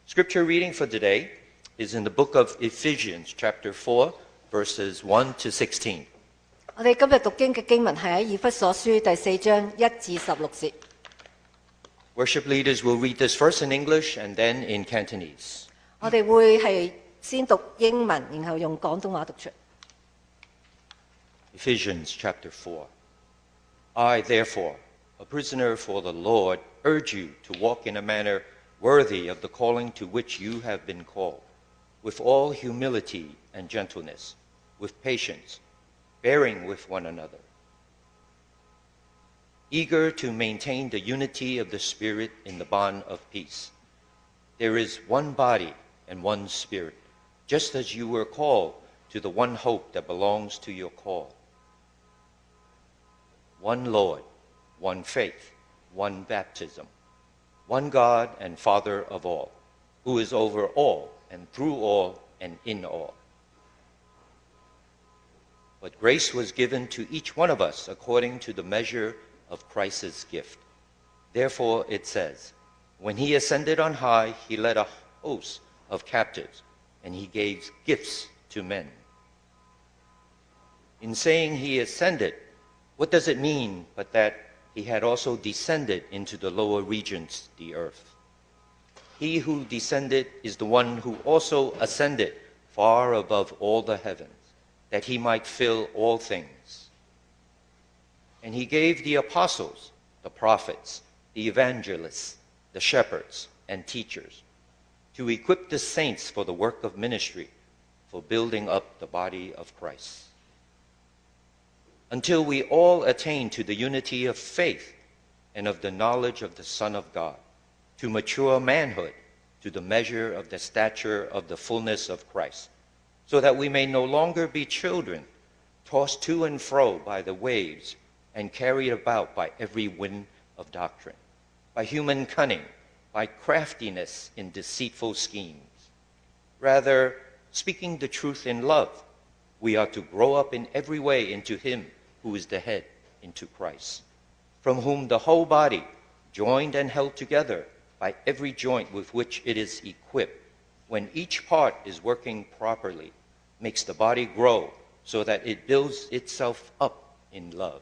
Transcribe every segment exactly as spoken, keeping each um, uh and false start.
Scripture reading for today is in the book of Ephesians, chapter four, verses one to sixteen. 我哋今日讀經嘅經文係喺以弗所書第四章一至十六節。 Worship leaders will read this first in English and then in Cantonese. 我哋會係先讀英文，然後用廣東話讀出。 Ephesians chapter four. I, therefore, a prisoner for the Lord, urge you to walk in a manner worthy of the calling to which you have been called, with all humility and gentleness, with patience, bearing with one another, eager to maintain the unity of the Spirit in the bond of peace. There is one body and one Spirit, just as you were called to the one hope that belongs to your call. One Lord, one faith, one baptism, one God and Father of all, who is over all and through all and in all. But grace was given to each one of us according to the measure of Christ's gift. Therefore it says, when he ascended on high, he led a host of captives, and he gave gifts to men. In saying he ascended, what does it mean but that he had also descended into the lower regions, the earth? He who descended is the one who also ascended far above all the heavens, that he might fill all things. And he gave the apostles, the prophets, the evangelists, the shepherds, and teachers, to equip the saints for the work of ministry, for building up the body of Christ, until we all attain to the unity of faith and of the knowledge of the Son of God, to mature manhood, to the measure of the stature of the fullness of Christ, so that we may no longer be children, tossed to and fro by the waves and carried about by every wind of doctrine, by human cunning, by craftiness in deceitful schemes. Rather, speaking the truth in love, we are to grow up in every way into him who is the head, into Christ, from whom the whole body, joined and held together by every joint with which it is equipped, when each part is working properly, makes the body grow so that it builds itself up in love.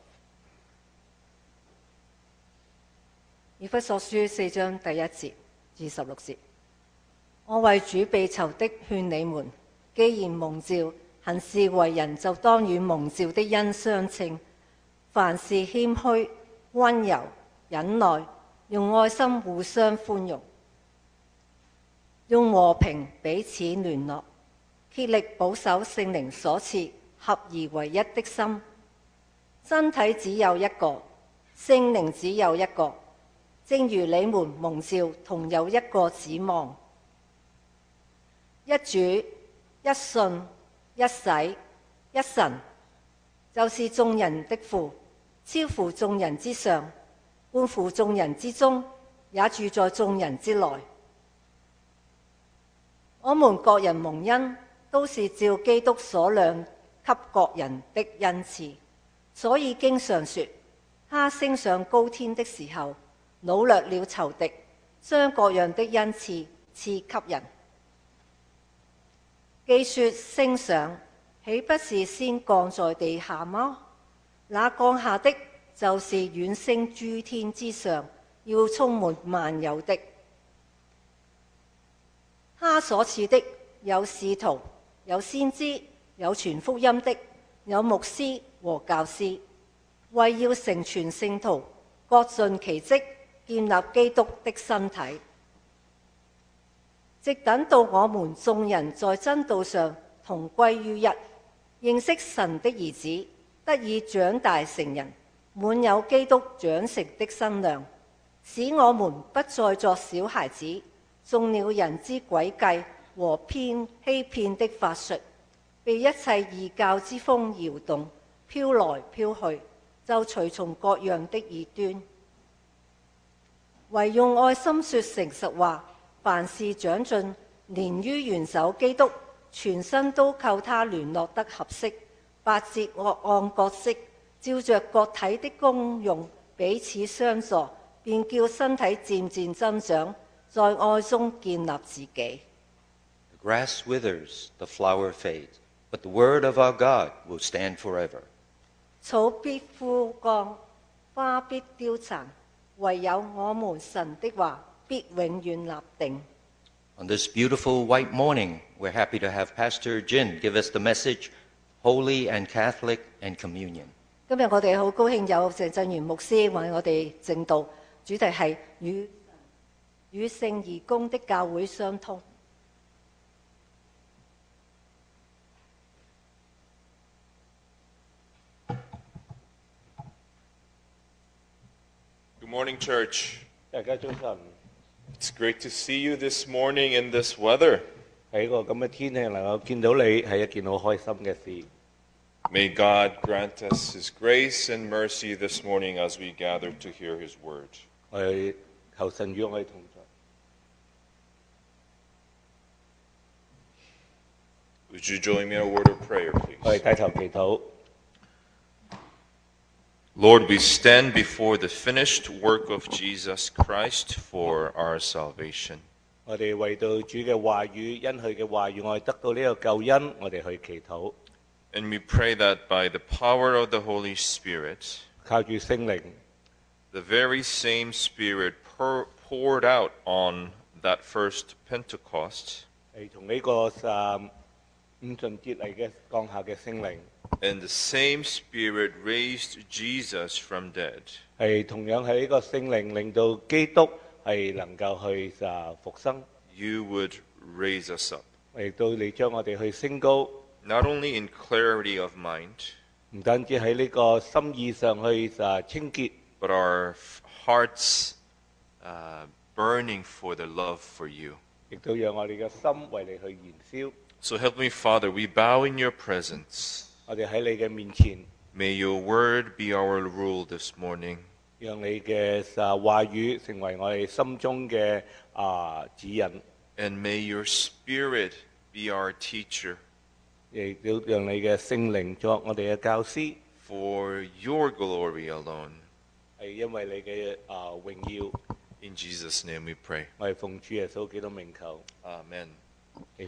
以弗所書四章第一節至十六節，我為主被囚的勸你們，既然蒙召，行事為人就當與蒙召的恩相稱，凡事謙虛、溫柔、忍耐，用愛心互相寬容，用和平彼此聯絡，竭力保守聖靈所賜合而為一的心。身體只有一個，聖靈只有一個，正如你們蒙召同有一個指望。一主、一信、一洗、一神，就是眾人的父，超乎眾人之上，貫乎眾人之中，也住在眾人之內。我們各人蒙恩，都是照基督所量給各人的恩賜，所以經上說，他升上高天的時候，擄掠了仇敵，將各樣的恩賜賜給人。既說升上，豈不是先降在地下嗎？那降下的，就是遠升諸天之上，要充滿萬有的。他所賜的有使徒，有先知，有傳福音的，有牧師和教師，為要成全聖徒，各盡其職，建立基督的身體。直等到我們眾人在真道上同歸於一，認識神的兒子，得以長大成人，滿有基督長成的身量，使我們不再作小孩子，中了人之詭計和偏欺騙的法術，被一切異教之風搖動，飄來飄去，就隨從各樣的異端。唯用愛心說誠實話，凡事長進，連於元首基督，全身都靠他聯絡得合適，百節各按各職，照着各體的功用彼此相助，便叫身體漸漸增長， 在愛中建立自己。 The grass withers, the flower fades, but the word of our God will stand forever. 草必枯乾，花必凋殘，唯有我們神的話必永遠立定。 On this beautiful white morning, we're happy to have Pastor Jin give us the message, Holy and Catholic and Communion. 今日我哋好高興有鄭振元牧師為我哋證道，主題係與與聖而公的教會相通。 Good morning, church. 大家早晨， It's great to see you this morning in this weather. 喺個咁嘅天氣能夠見到你係一件好開心嘅事。 May God grant us His grace and mercy this morning as we gather to hear His word. 我哋求神與我哋同在。 Would you join me in a word of prayer, 我哋 please? 低頭祈禱。 Lord, we stand before the finished work of Jesus Christ for our salvation. 我哋為到主嘅話語，因佢嘅話語，我哋得到呢個救恩，我哋去祈禱。 And we pray that by the power of the Holy Spirit, 靠住聖靈， the very same Spirit pour, poured out on that first Pentecost, 係從呢個誒五旬節嚟嘅降下嘅聖靈， and the same Spirit raised Jesus from dead. 係同樣係呢個聖靈令到基督係能夠去誒復生， You would raise us up, 亦都你將我哋去升高， not only in clarity of mind, 唔單止喺呢個心意上去誒清潔， but our f- hearts uh, burning for the love for you. 亦都讓我哋嘅心為你去燃燒。 So, Heavenly Father, we bow in your presence. 我哋喺你嘅面前， May your word be our rule this morning. 讓你嘅誒話語成為我哋心中嘅啊指引， And may your spirit be our teacher 亦都讓你嘅聖靈作我哋嘅教師， for your glory alone. 係因為你嘅啊榮耀， In Jesus' name we pray. 我哋奉主耶穌基督名求。 Amen. Amen.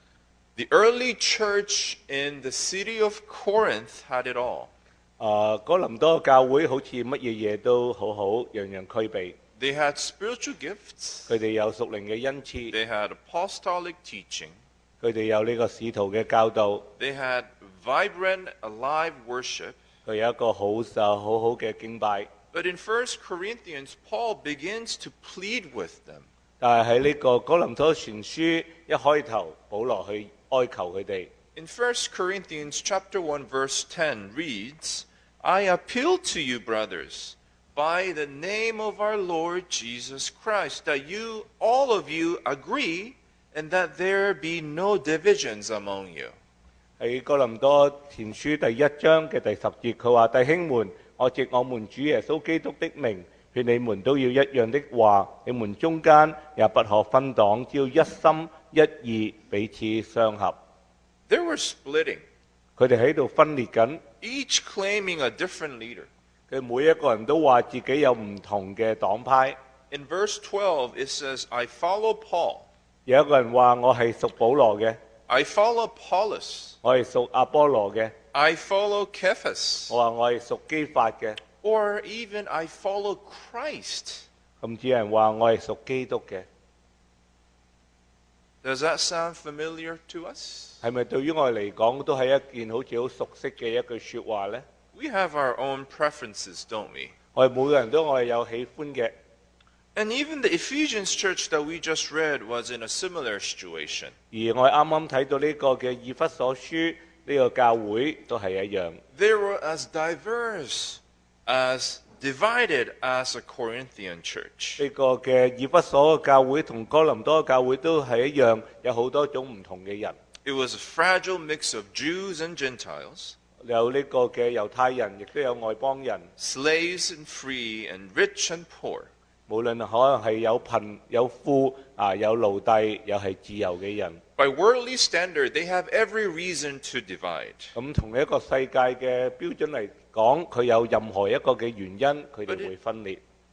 The early church in the city of Corinth had it all. 啊，哥林多教會好似乜嘢嘢都好好，樣樣俱備。 They had spiritual gifts. 佢哋有屬靈嘅恩賜， They had apostolic teaching. 佢哋有呢個使徒嘅教導， They had vibrant, alive worship. 佢有一個好就好好嘅敬拜。 But in First Corinthians, Paul begins to plead with them. 但係喺呢個哥林多傳書一開頭，保羅去哀求佢哋。 In First Corinthians chapter one, verse ten reads, I appeal to you, brothers, by the name of our Lord Jesus Christ, that you, all of you, agree, and that there be no divisions among you. 喺哥林多前書第一章嘅第十節，佢話：弟兄們，我藉我們主耶穌基督的名，勸你們都要一樣的話，你們中間也不可分黨，只要一心一意，彼此相合。 They were splitting, 佢哋喺度分裂緊， each claiming a different leader. 佢每一個人都話自己有唔同嘅黨派。 In verse twelve, it says, I follow Paul, 有一個人話我係屬保羅嘅， I follow Apollos, 我係屬阿波羅嘅， I follow Cephas, 我話我係屬基法嘅， or even I follow Christ. 甚至有人話我係屬基督嘅。 Does that sound familiar to us? 係咪對於我哋嚟講都係一件好似好熟悉嘅一句説話呢？ We have our own preferences, don't we? 我哋每個人都我哋有喜歡嘅。 And even the Ephesians church that we just read was in a similar situation. 而我哋啱啱睇到呢個嘅以弗所書呢個教會都係一樣， They were as diverse, as divided as a Corinthian church. 呢個嘅以弗所嘅教會同哥林多嘅教會都係一樣，有好多種唔同嘅人， It was a fragile mix of Jews and Gentiles, 有呢個嘅猶太人，亦都有外邦人， slaves and free, and rich and poor. 無論可能係有貧有富啊，有奴隸，又係自由嘅人。 By worldly standard, they have every reason to divide. 咁從一個世界嘅標準嚟講，佢有任何一個嘅原因，佢哋會分裂。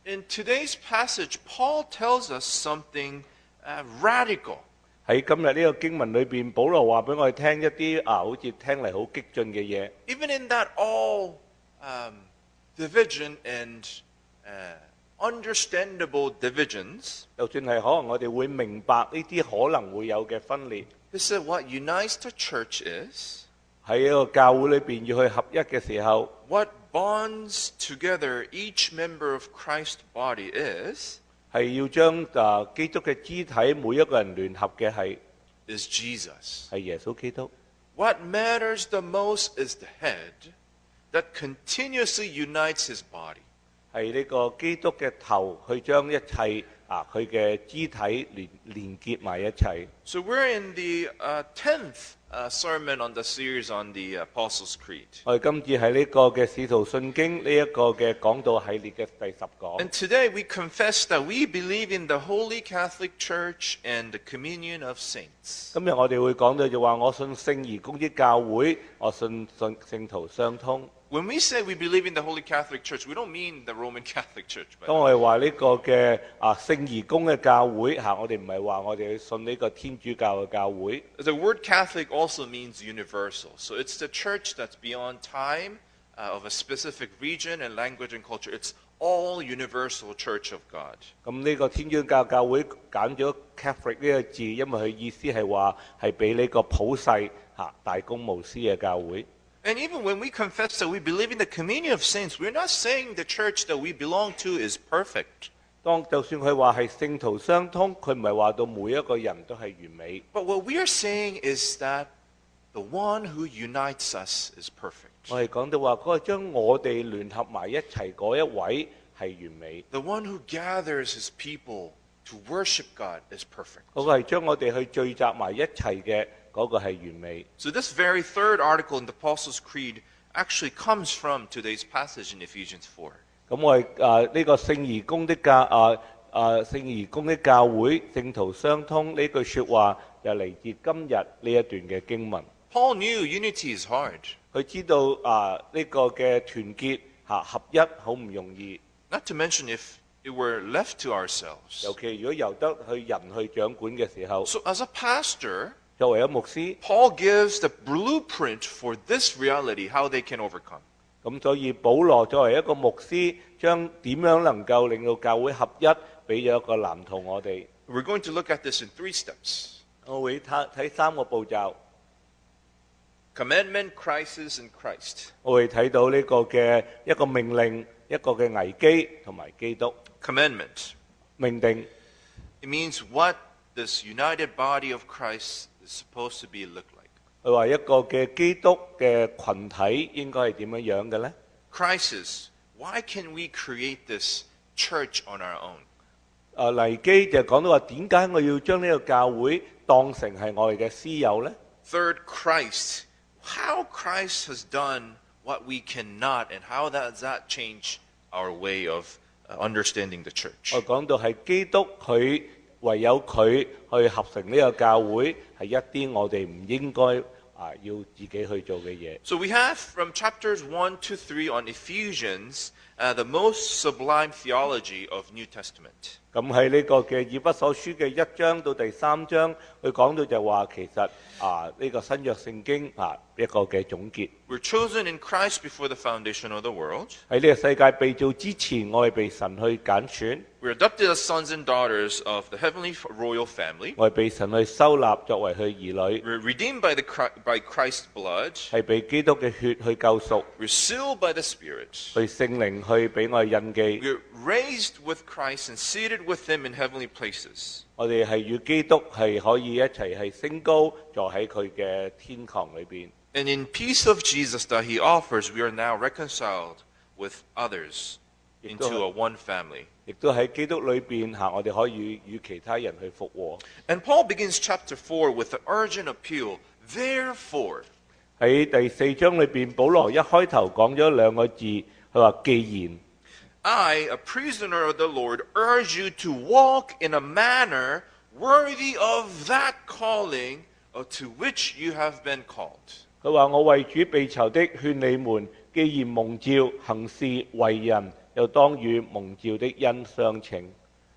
in today's passage, Paul tells us something uh, radical. 喺今日呢個經文裏邊，保羅話俾我哋聽一啲啊，好似聽嚟好激進嘅嘢。 Even in that all um, division and uh, understandable divisions, 就算係可能我哋會明白呢啲可能會有嘅分裂， he said what unites the church is, 喺一個教會裏邊要去合一嘅時候， what bonds together each member of Christ's body is, 係要將啊基督嘅肢體每一個人聯合嘅係 is Jesus. 係耶穌基督。 What matters the most is the head that continuously unites his body. 係呢個基督嘅頭去將一切啊佢嘅肢體連連結埋一齊。 So we're in the uh, tenth uh, sermon on the series on the Apostles' Creed. 我哋今次喺呢個嘅使徒信經呢一個嘅講道系列嘅第十講。 And today we confess that we believe in the Holy Catholic Church and the communion of saints. 今日我哋會講到就話我信聖而公益教會，我信信聖徒相通。 When we say we believe in the Holy Catholic Church, we don't mean the Roman Catholic Church. But 當我哋話呢個嘅啊聖而公嘅教會嚇，我哋唔係話我哋去信呢個天主教嘅教會。 the word Catholic also means universal. So it's the church that's beyond time, uh, of a specific region and language and culture. It's all universal church of God. 咁呢個天主教教會揀咗 Catholic 呢個字，因為佢意思係話係俾呢個普世嚇大公無私嘅教會。 And even when we confess that we believe in the communion of saints, we're not saying the church that we belong to is perfect. 當就算佢話係聖徒相通，佢唔係話到每一個人都係完美。 But what we are saying is that the one who unites us is perfect. 我哋講到話嗰個將我哋聯合埋一齊嗰一位係完美， The one who gathers his people to worship God is perfect. 嗰個係將我哋去聚集埋一齊嘅嗰個係完美。 So this very third article in the Apostles' Creed actually comes from today's passage in Ephesians four. 咁我哋啊呢個聖而公的教啊啊聖而公的教會聖徒相通呢句説話就嚟自今日呢一段嘅經文。 Paul knew unity is hard. 佢知道啊呢個嘅團結嚇合一好唔容易， Not to mention if it were left to ourselves. 尤其如果由得去人去掌管嘅時候， So as a pastor, 作為一牧師， Paul gives the blueprint for this reality, how they can overcome. 咁所以保羅作為一個牧師，將點樣能夠令到教會合一，俾咗一個藍圖我哋。 We're going to look at this in three steps. 我會睇睇三個步驟， Commandment, crisis, and Christ. 我會睇到呢個嘅一個命令、一個嘅危機同埋基督。 Commandment. 命定 It means what this united body of Christ is supposed to be look like. 佢話一個嘅基督嘅群體應該係點樣樣嘅呢？ Crisis. Why can we create this church on our own? 啊危機就講到話點解我要將呢個教會當成係我哋嘅私有呢？ Third, Christ. How Christ has done what we cannot, and how does that change our way of uh, understanding the church? 我講到係基督佢唯有佢去合成呢個教會，係一啲我哋唔應該啊要自己去做嘅嘢。 So we have from chapters one to three on Ephesians uh, the most sublime theology of New Testament. 咁喺呢個嘅以弗所書嘅一章到第三章，佢講到就話其實啊呢個新約聖經啊一個嘅總結。 We're chosen in Christ before the foundation of the world. 喺呢個世界被造之前，我係被神去揀選， We're adopted as sons and daughters of the heavenly royal family. 我係被神去收納作為佢兒女， We're redeemed by, the, by Christ's blood. 係被基督嘅血去救贖， We're sealed by the Spirit. 去聖靈去俾我哋印記。 We're raised with Christ and seated with Him in heavenly places. 我哋係與基督係可以一齊係升高，坐喺佢嘅天堂裏邊。 And in peace of Jesus that He offers, we are now reconciled with others into a one family. 亦都喺基督裏邊嚇，我哋可以與其他人去復和。 And Paul begins chapter four with the urgent appeal, therefore. 喺第四章裏邊，保羅一開頭講咗兩個字，佢話既然。 I, a prisoner of the Lord, urge you to walk in a manner worthy of that calling to which you have been called. 佢話：我為主被囚的勸你們，既然蒙召行事為人， 又當與蒙召的恩相稱。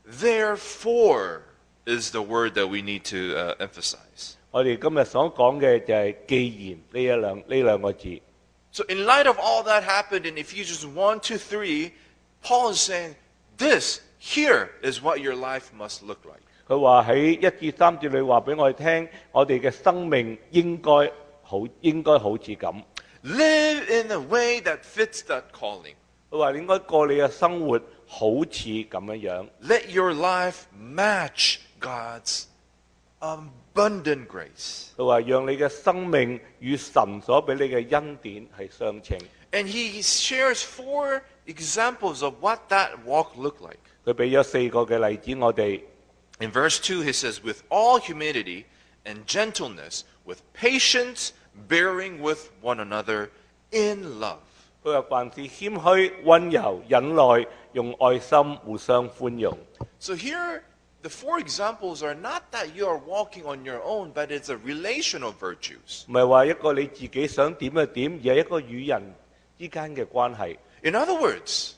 Therefore is the word that we need to uh, emphasize. 我哋今日所講嘅就係既然呢一兩呢兩個字。 So in light of all that happened in Ephesians one to three, Paul is saying, this here is what your life must look like. 佢話喺一至三節裏話俾我哋聽，我哋嘅生命應該好應該好似咁。 Live in a way that fits that calling. 佢話你應該過你嘅生活好似咁樣樣。 Let your life match God's abundant grace. 佢話讓你嘅生命與神所俾你嘅恩典係相稱。 And he shares four examples of what that walk looked like. 佢俾咗四個嘅例子我哋。 In verse two, he says, with all humility and gentleness, with patience, bearing with one another in love. 佢話凡事謙虛、温柔、忍耐，用愛心互相寬容。 So here, the four examples are not that you are walking on your own, but it's a relational virtues. 唔係話一個你自己想點就點，而係一個與人之間嘅關係。 In other words,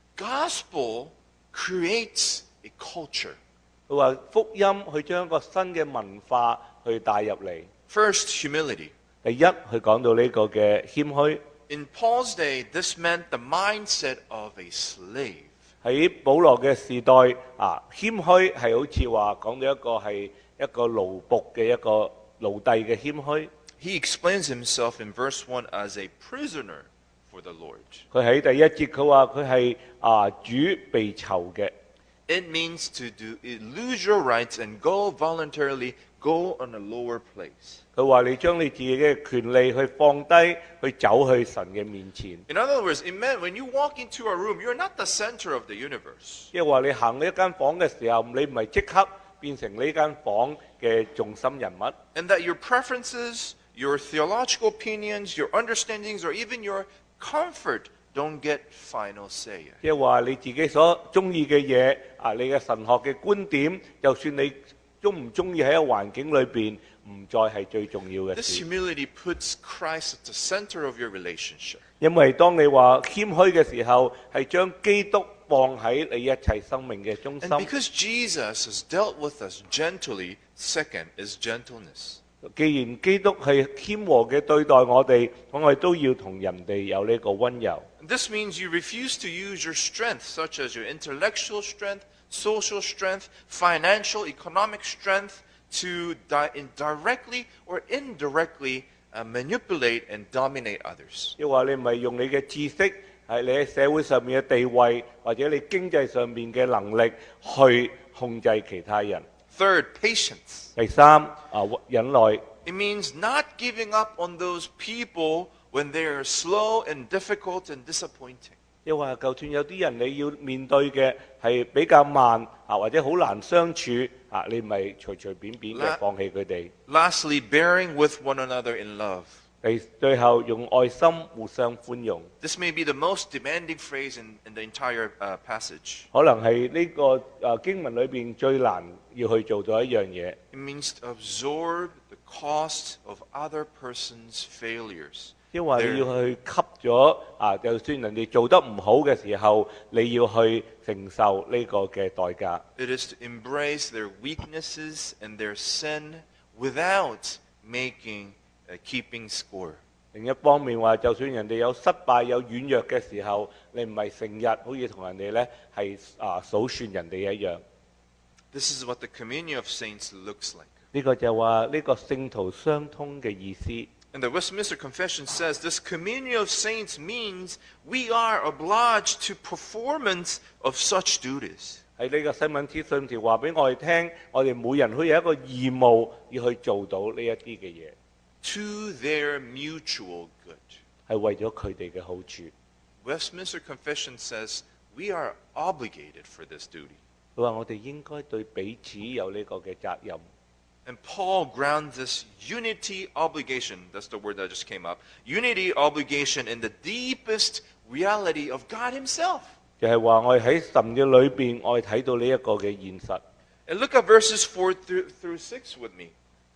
gospel creates a culture. 佢話福音去將一個新嘅文化去帶入嚟。 First, humility. 第一，佢講到呢個嘅謙虛。 In Paul's day, this meant the mindset of a slave. 喺保羅嘅時代啊，謙虛係好似話講到一個係一個奴僕嘅一個奴隸嘅謙虛。 He explains himself in verse one as a prisoner for the Lord. 佢喺第一節佢話佢係啊主被囚嘅。 It means to do lose your rights and go voluntarily, go on a lower place. 佢話你將你自己嘅權利去放低，去走去神嘅面前。 In other words, it meant when you walk into a room, you're not the center of the universe. 即係話你行去一間房嘅時候，你唔係即刻變成呢間房嘅重心人物。 And that your preferences, your theological opinions, your understandings, or even your comfort don't get final say. 即係話你自己所中意嘅嘢啊，你嘅神學嘅觀點，就算你中唔中意喺一個環境裏邊，唔再係最重要嘅 This 事。 humility puts Christ at the center of your relationship. 因為當你話謙虛嘅時候，係將基督放喺你一切生命嘅中心。 And because Jesus has dealt with us gently, second is gentleness. 既然基督係謙和嘅對待我哋，咁我哋都要同人哋有呢個温柔。 This means you refuse to use your strength, such as your intellectual strength, social strength, financial, economic strength, to di- directly or indirectly uh, manipulate and dominate others. 即係話你唔係用你嘅知識，係你喺社會上面嘅地位，或者你經濟上面嘅能力去控制其他人。 Third, patience. 第三啊，忍耐。 It means not giving up on those people when they are slow and difficult and disappointing. 即係話，就算有啲人你要面對嘅係比較慢啊，或者好難相處啊，你唔係隨隨便便嘅放棄佢哋。 Lastly, bearing with one another in love. 第最後用愛心互相寬容。 This may be the most demanding phrase in, in the entire uh, passage. 可能係呢個啊經文裏邊最難要去做到一樣嘢。 It means to absorb the cost of other person's failures. 因為你要去吸咗啊，就算人哋做得唔好嘅時候，你要去承受呢個嘅代價。 It is to embrace their weaknesses and their sin without making uh, keeping score. 另一方面話，就算人哋有失敗、有軟弱嘅時候，你唔係成日好似同人哋咧係啊數算人哋一樣。 This is what the communion of saints looks like. 呢個就話呢個聖徒相通嘅意思。 And the Westminster Confession says this communion of saints means we are obliged to performance of such duties. 喺呢個新聞資訊條話俾我哋聽，我哋每人都有一個義務要去做到呢一啲嘅嘢， To their mutual good. 係為咗佢哋嘅好處。 Westminster Confession says we are obligated for this duty. 佢話我哋應該對彼此有呢個嘅責任。 And Paul grounds this unity obligation, that's the word that just came up, unity obligation in the deepest reality of God himself. 就係話我哋喺神嘅裏邊，我哋睇到呢一個嘅現實。 And look at verses four through, through six with me.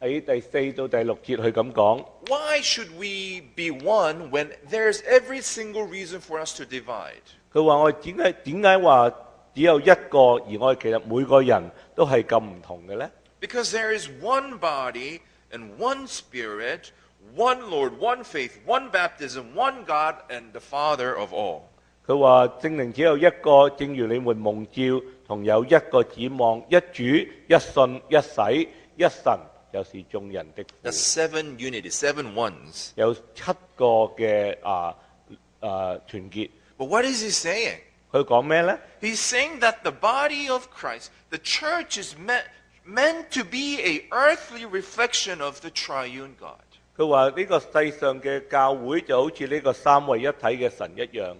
喺第四到第六節去咁講。 Why should we be one when there's every single reason for us to divide? 佢話我哋點解點解話只有一個，而我哋其實每個人都係咁唔同嘅呢？ Because there is one body and one spirit, one Lord, one faith, one baptism, one God and the Father of all. 佢話聖靈只有一個，正如你們蒙召，同有一個指望，一主、一信、一洗、一神，就是眾人的 The 父。 seven unity, seven ones. 有七個嘅啊啊團結。 But what is he saying? 佢講咩呢？ He's saying that the body of Christ, the church is meant, meant to be a earthly reflection of the triune God. 佢話呢個世上嘅教會就好似呢個三位一體嘅神一樣。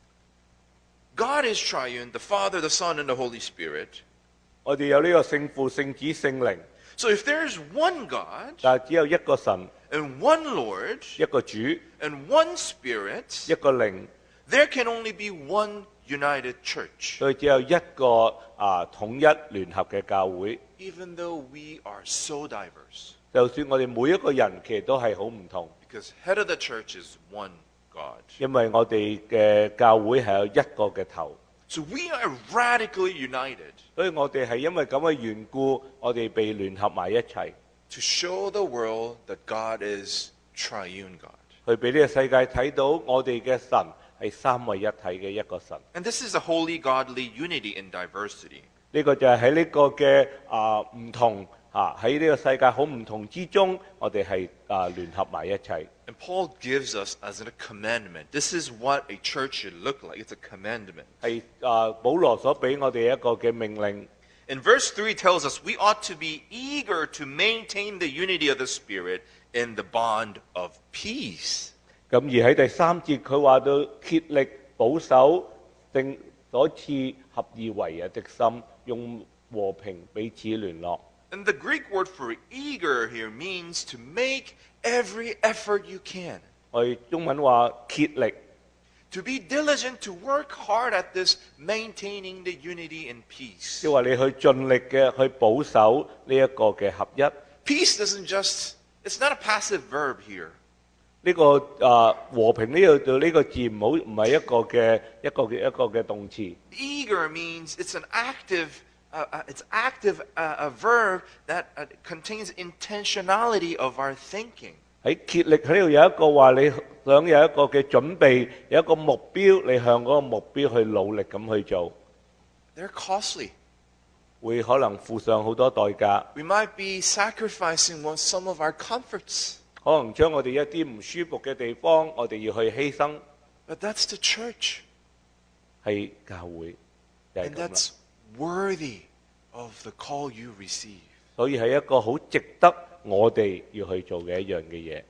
God is triune, the Father, the Son, and the Holy Spirit. 我哋有呢個聖父、聖子、聖靈， So if there is one God, 但係只有一個神、 and one Lord, 一個主、 and one Spirit, 一個靈， there can only be one united church. 所以只有一個啊統一聯合嘅教會。 Even though we are so diverse, 就算我哋每一個人其實都係好唔同， because head of the church is one God. 因為我哋嘅教會係有一個嘅頭， So we are radically united 所以我哋係因為咁嘅緣故，我哋被聯合埋一齊， to show the world that God is triune God. 去俾呢個世界睇到我哋嘅神係三位一體嘅一個神。 And this is a holy, godly unity in diversity. 呢個就係喺呢個嘅啊唔同啊喺呢個世界好唔同之中，我哋係啊聯合埋一齊。 And Paul gives us as a commandment. This is what a church should look like. It's a commandment. 係啊保羅所俾我哋一個嘅命令。 And verse three tells us we ought to be eager to maintain the unity of the Spirit in the bond of peace. 咁而喺第三節佢話到竭力保守聖所賜合而為一的心，用和平彼此聯絡。 And the Greek word for eager here means to make every effort you can. 我哋中文話竭力， To be diligent to work hard at this maintaining the unity and 即 peace. 係話你去盡力嘅去保守呢一個嘅合一。呢、 Peace doesn't just, it's not a passive verb here. 個啊和平呢度呢個字唔好唔係一個嘅一個嘅一個嘅動詞。 Eager means it's an active, uh, uh, it's active uh, a verb that uh, contains intentionality of our thinking. 喺竭力喺呢度有一個話你想有一個嘅準備，有一個目標，你向嗰個目標去努力咁去做， They're costly. 會可能付上好多代價， We might be sacrificing one, some of our comforts, 可能將我哋一啲唔舒服嘅地方，我哋要去犧牲， but that's the church. 係教會就係 And 咁啦。 that's worthy of the call you receive. 所以係一個好值得我哋要去做嘅一樣嘅嘢。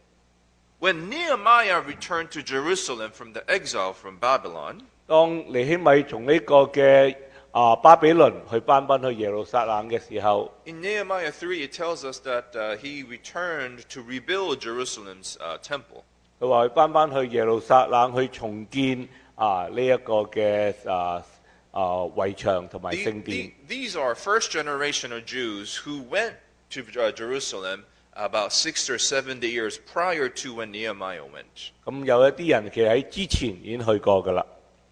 When Nehemiah returned to Jerusalem from the exile from Babylon, 當尼希米從呢個嘅啊巴比倫去翻返去耶路撒冷嘅時候， in Nehemiah three, it tells us that uh, he returned to rebuild Jerusalem's uh, temple. 佢話佢翻返去耶路撒冷去重建啊呢一個嘅啊啊圍牆同埋 The- 聖殿。 the- these are first generation of Jews who went to uh, Jerusalem about six or seventy years prior to when Nehemiah went. 咁有一啲人其實喺之前已經去過噶啦。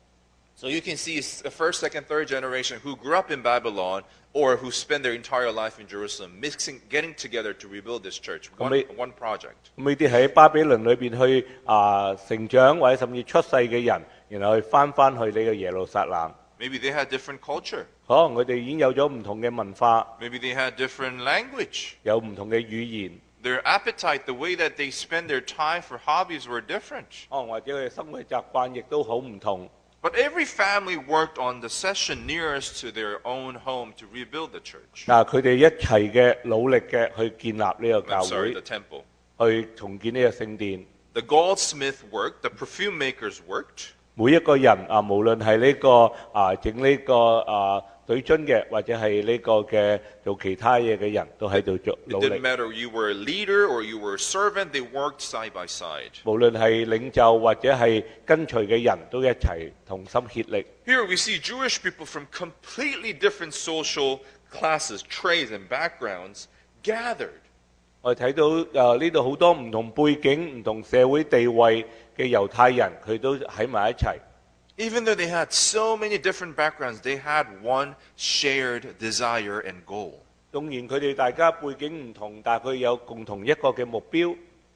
So you can see it's the first, second, third generation who grew up in Babylon or who spent their entire life in Jerusalem, mixing, getting together to rebuild this church, one, Kami- one project. 咁呢啲喺巴比倫裏邊去啊成長或者甚至出世嘅人，然後去翻翻去呢個耶路撒冷， Maybe they had different culture. 可能佢哋已經有咗唔同嘅文化， Maybe they had different language. 有唔同嘅語言， Their appetite, the way that they spend their time for hobbies were different. 可能或者佢哋生活習慣亦都好唔同。 But every family worked on the section nearest to their own home to rebuild the church. 嗱，佢哋一齊嘅努力嘅去建立呢個 I'm 教 sorry, 會 the，temple. 去重建呢個聖殿。 The goldsmith worked, the perfume makers worked, 每一個人啊，無論係呢個啊整呢個啊水樽嘅，或者係呢個嘅做其他嘢嘅人，都喺度做 It 努 didn't 力。 matter you were a leader or you were a servant, they worked side by side. 無論係領袖或者係跟隨嘅人都一齊同心協力。 Here we see Jewish people from completely different social classes, trades, and backgrounds gathered. 我我哋睇到誒呢度好多唔同背景、唔同社會地位嘅猶太人，佢都喺埋一齊。 Even though they had so many different backgrounds, they had one shared desire and goal. 縱然佢哋大家背景唔同，但係佢有共同一個嘅目標，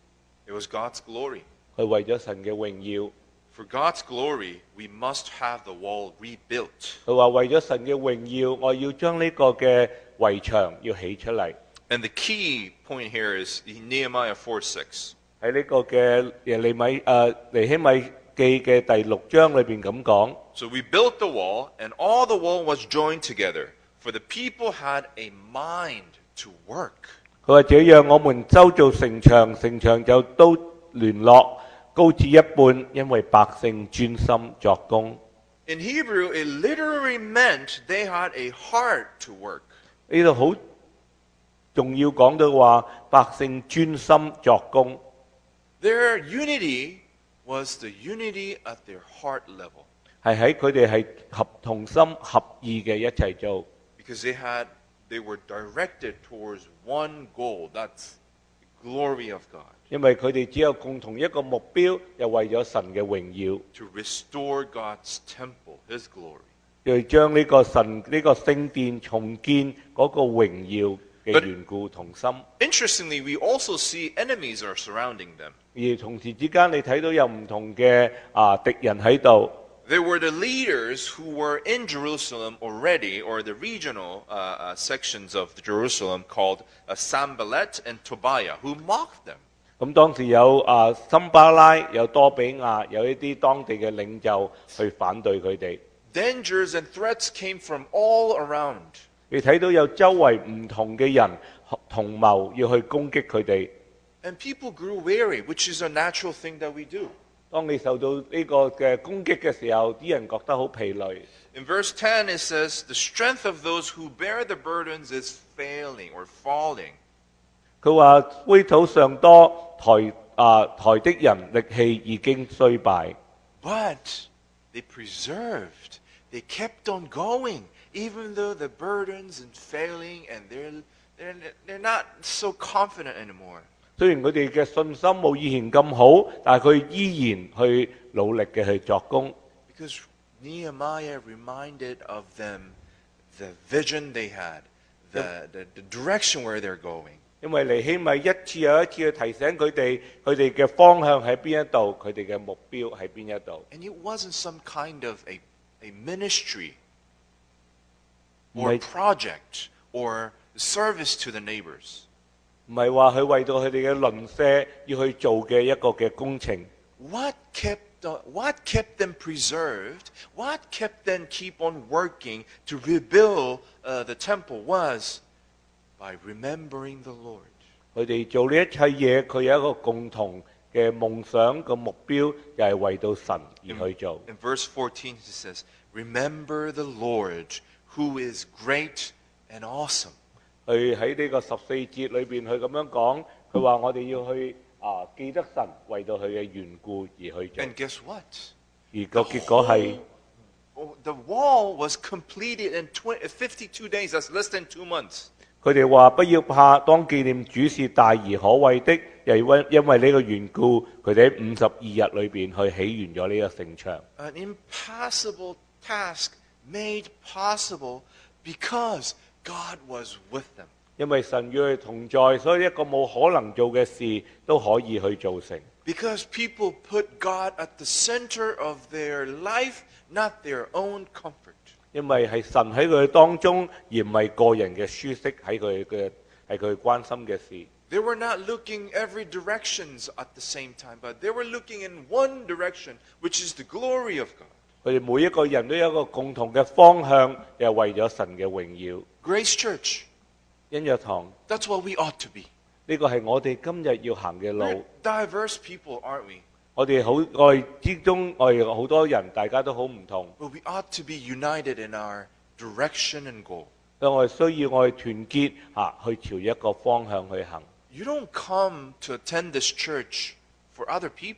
It was God's glory. 佢為咗神嘅榮耀。 For God's glory, we must have the wall rebuilt. 佢話為咗神嘅榮耀，我要將呢個嘅圍牆要起出嚟。 And the key point here is in Nehemiah four six. 喺呢個嘅耶利米誒尼希米記嘅第六章裏邊咁講。 So we built the wall, and all the wall was joined together, for the people had a mind to work. 佢話這樣，我們周造城牆，城牆就都聯絡，高至一半，因為百姓專心作工。 In Hebrew, it literally meant they had a heart to work. 呢度好重要講到話，百姓專心作工。 Their unity was the unity at their heart level. 係喺佢哋係合同心合意嘅一齊做。 Because they had, they were directed towards one goal. That's the glory of God. 因為佢哋只有共同一個目標，又為咗神嘅榮耀， To restore God's temple, His glory. 要將呢個神呢個聖殿重建嗰個榮耀嘅緣故同心。 Interestingly, we also see enemies are surrounding them. 而同時之間，你睇到有唔同嘅啊敵人喺度。 There were the leaders who were in Jerusalem already, or the regional uh, uh, sections of Jerusalem called uh, Sanballat and Tobiah, who mocked them. 咁當時有啊森巴拉、有多比亞，有一啲當地嘅領袖去反對佢哋。 Dangers and threats came from all around. 你睇到有周圍唔同嘅人同謀要去攻擊佢哋。 And people grew weary, which is a natural thing that we do. 當你受到呢個嘅攻擊嘅時候，啲人覺得好疲累。 In verse ten, it says, the strength of those who bear the burdens is failing or falling. 佢話灰土上多，抬啊抬的人力氣已經衰敗。 But they preserved. They kept on going, even though the burdens and failing, and they're, they're, they're not so confident anymore. 雖然佢哋嘅信心冇以前咁好，但係佢依然去努力嘅去作工。 Because Nehemiah reminded of them the vision they had, the, the, the direction where they're going. 因為尼希米一次又一次去提醒佢哋，佢哋嘅方向喺邊一度，佢哋嘅目標喺邊一度。 And it wasn't some kind of a, a ministry or Right. project or service to the neighbors. 唔係話佢為到佢哋嘅鄰舍要去做嘅一個嘅工程。 What kept the, what kept them preserved? What kept them keep on working to rebuild uh, the temple was by remembering the Lord. 佢哋做呢一切嘢，佢有一個共同嘅夢想個目標，就係為到神而去做。 In verse fourteen, he says, "Remember the Lord, who is great and awesome." 佢喺呢個十四節裏邊，佢咁樣講，佢話我哋要去啊記得神，為到佢嘅緣故而去做。 And guess what? 而個結果係 Oh, the wall was completed in twenty, fifty-two days. That's less than two months. 佢哋話不要怕，當紀念主是大而可畏的，又因因為呢個緣故，佢哋喺五十二日裏邊去起完咗呢個城牆。 An impossible task made possible because God was with them. 因為神與佢同在，所以一個冇可能做嘅事都可以去做成。 Because people put God at the center of their life, not their own comfort. 因為係神喺佢當中，而唔係個人嘅舒適喺佢嘅係佢關心嘅事。 They were not looking every directions at the same time, but they were looking in one direction, which is the glory of God. 佢哋每一個人都有一個共同嘅方向，又係為咗神嘅榮耀。 Grace Church, 恩約堂 that's what we ought to be. 呢個係我哋今日要行嘅 We're 路。 diverse people, aren't we? 我哋好我哋之中，我哋好多人，大家都好唔同。 But we ought to be united in our direction and goal. 所以我哋需要我哋團結嚇，去朝一個方向去行。 You don't come to attend this church for other people.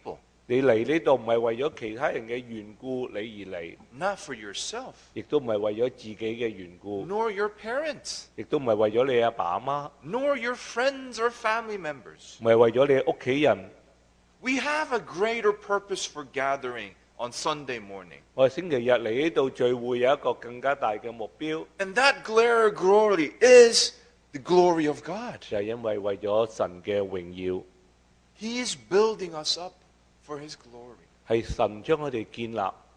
你嚟呢度唔係為咗其他人嘅緣故你而嚟， not for yourself, 亦都唔係為咗自己嘅緣故， nor your parents, 亦都唔係為咗你阿爸阿媽， nor your friends or family members. 唔係為咗你屋企人。 We have a greater purpose for gathering on Sunday morning. 我哋星期日嚟呢度聚會有一個更加大嘅目標， And that greater glory is the glory of God. 就係因為為咗神嘅榮耀， He is building us up for His glory. 係神將我哋建立。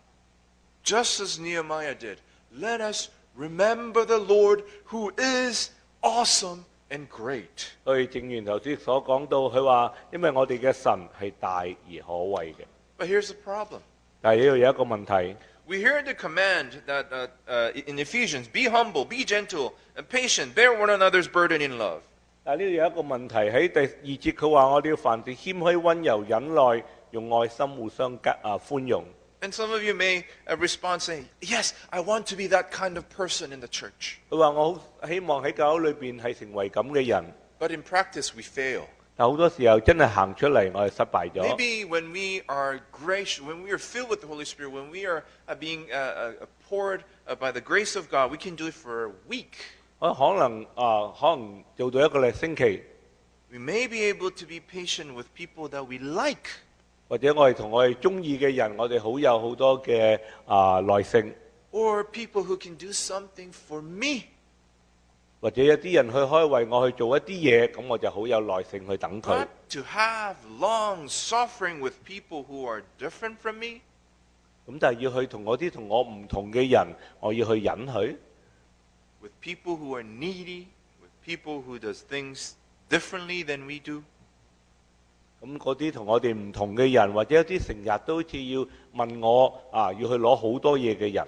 Just as Nehemiah did, let us remember the Lord who is awesome and great. 所以正如頭先所講到，佢話因為我哋嘅神係大而可畏嘅。 But here's the problem. 但係呢度有一個問題， We hear the command that uh, uh, in Ephesians, be humble, be gentle, and patient, bear one another's burden in love. 但係呢度有一個問題，喺第二節佢話我哋要凡事謙虛溫柔忍耐，用愛心互相隔啊寬容。 And some of you may uh, respond saying, yes, I want to be that kind of person in the church. 佢話我好希望喺教會裏邊係成為咁嘅人， But in practice, we fail. 但好多時候真係行出嚟，我哋失敗咗。 Maybe when we are gracious, when we are filled with the Holy Spirit, when we are uh, being uh, uh, poured uh, by the grace of God, we can do it for a week. 我可能啊，可能做到一個禮星期， We may be able to be patient with people that we like. 或者我哋同我哋中意嘅人，我哋好有好多嘅啊耐性， Or people who can do something for me. 或者有啲人去開為我去做一啲嘢，咁我就好有耐性去等佢。 Not to have long suffering with people who are different from me. 咁但係要去同嗰啲同我唔同嘅人，我要去忍佢。 With people who are needy. With people who does things differently than we do. 咁嗰啲同我哋唔同嘅人，或者有啲成日都好似要問我啊，要去攞好多嘢嘅人，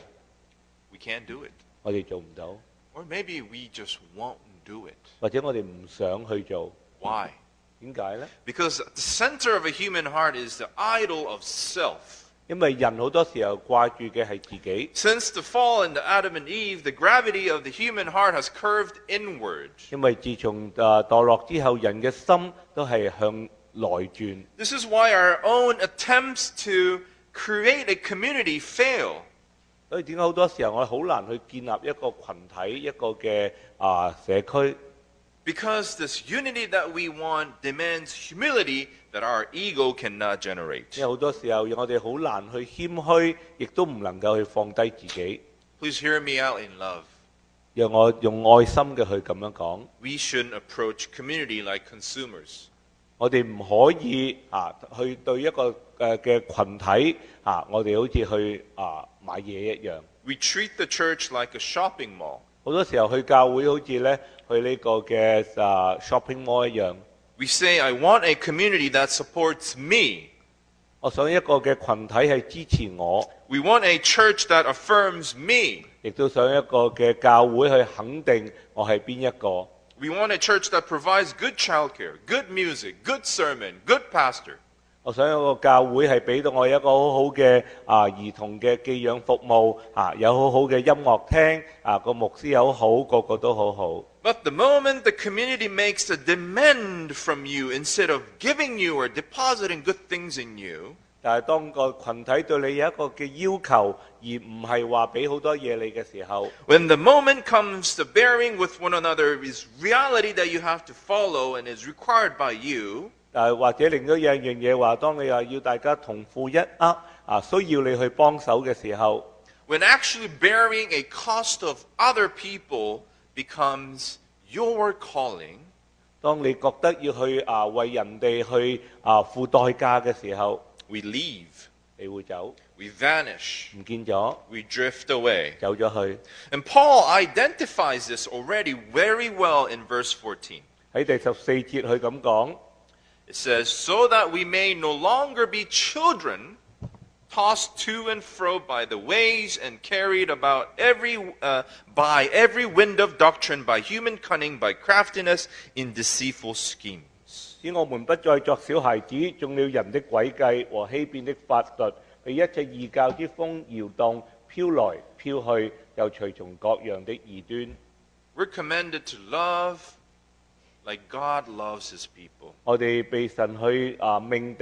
We can't do it. 我哋做唔到， Or maybe we just won't do it. 或者我哋唔想去做。 Why? 點解呢？ Because the center of a human heart is the idol of self. 因為人好多時候掛住嘅係自己。 Since the fall in the Adam and Eve, the gravity of the human heart has curved inward. 因為自從啊墮落之後，人嘅心都係向內轉。 This is why our own attempts to create a community fail. 所以點解好多時候我哋好難去建立一個群體、一個嘅啊社區？ Because this unity that we want demands humility that our ego cannot generate. 因為好多時候我哋好難去謙虛，亦都唔能夠去放低自己。 Please hear me out in love. 讓我用愛心嘅去咁樣講。 We shouldn't approach community like consumers. 我哋唔可以啊去對一個誒嘅群體啊，我哋好似去啊買嘢一樣。 We treat the church like a shopping mall. 好多時候去教會好似咧去呢個嘅啊 shopping mall 一樣。 We say, I want a community that supports me. 我想一個嘅群體係支持我， We want a church that affirms me. 亦都想一個嘅教會去肯定我係邊一個。 We want a church that provides good childcare, good music, good sermon, good pastor. 我想有個教會係俾到我一個好好嘅啊兒童嘅寄養服務啊，有好好嘅音樂廳啊，個牧師又好，個個都好好。 But the moment the community makes a demand from you instead of giving you or depositing good things in you, 但係當個群體對你有一個嘅要求，而唔係話俾好多嘢你嘅時候， when the moment comes to bearing with one another is reality that you have to follow and is required by you, 但係或者另一樣樣嘢話，當你話要大家同負一軛啊，需要你去幫手嘅時候， when actually bearing a cost of other people becomes your calling, 當你覺得要去啊為人哋去啊付代價嘅時候， we leave, 你會走， we vanish, 唔見咗， we drift away. 走咗去。 And Paul identifies this already very well in verse fourteen. 喺第十四節佢咁講。 It says, so that we may no longer be children, tossed to and fro by the waves and carried about every uh, by every wind of doctrine, by human cunning, by craftiness, in deceitful schemes. 使我們不再作小孩子，中了人的詭計和欺騙的法術，被一切異教之風搖動，飄來飄去，又隨從各樣的異端。 We're commanded to love like God loves his people. 我哋被神去啊命定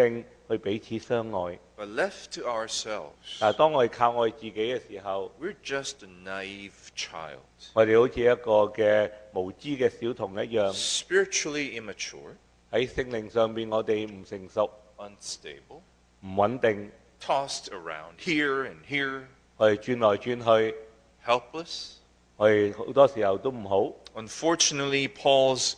去彼此相愛。 But left to ourselves, 但係當我哋靠愛自己嘅時候， we're just a naive child, 我哋好似一個嘅無知嘅小童一樣， spiritually immature, 喺聖靈上面我哋唔成熟、 unstable, 唔穩定， tossed around here and here, 我哋轉來轉去， helpless. 我哋好多時候都唔好。 Unfortunately, Paul's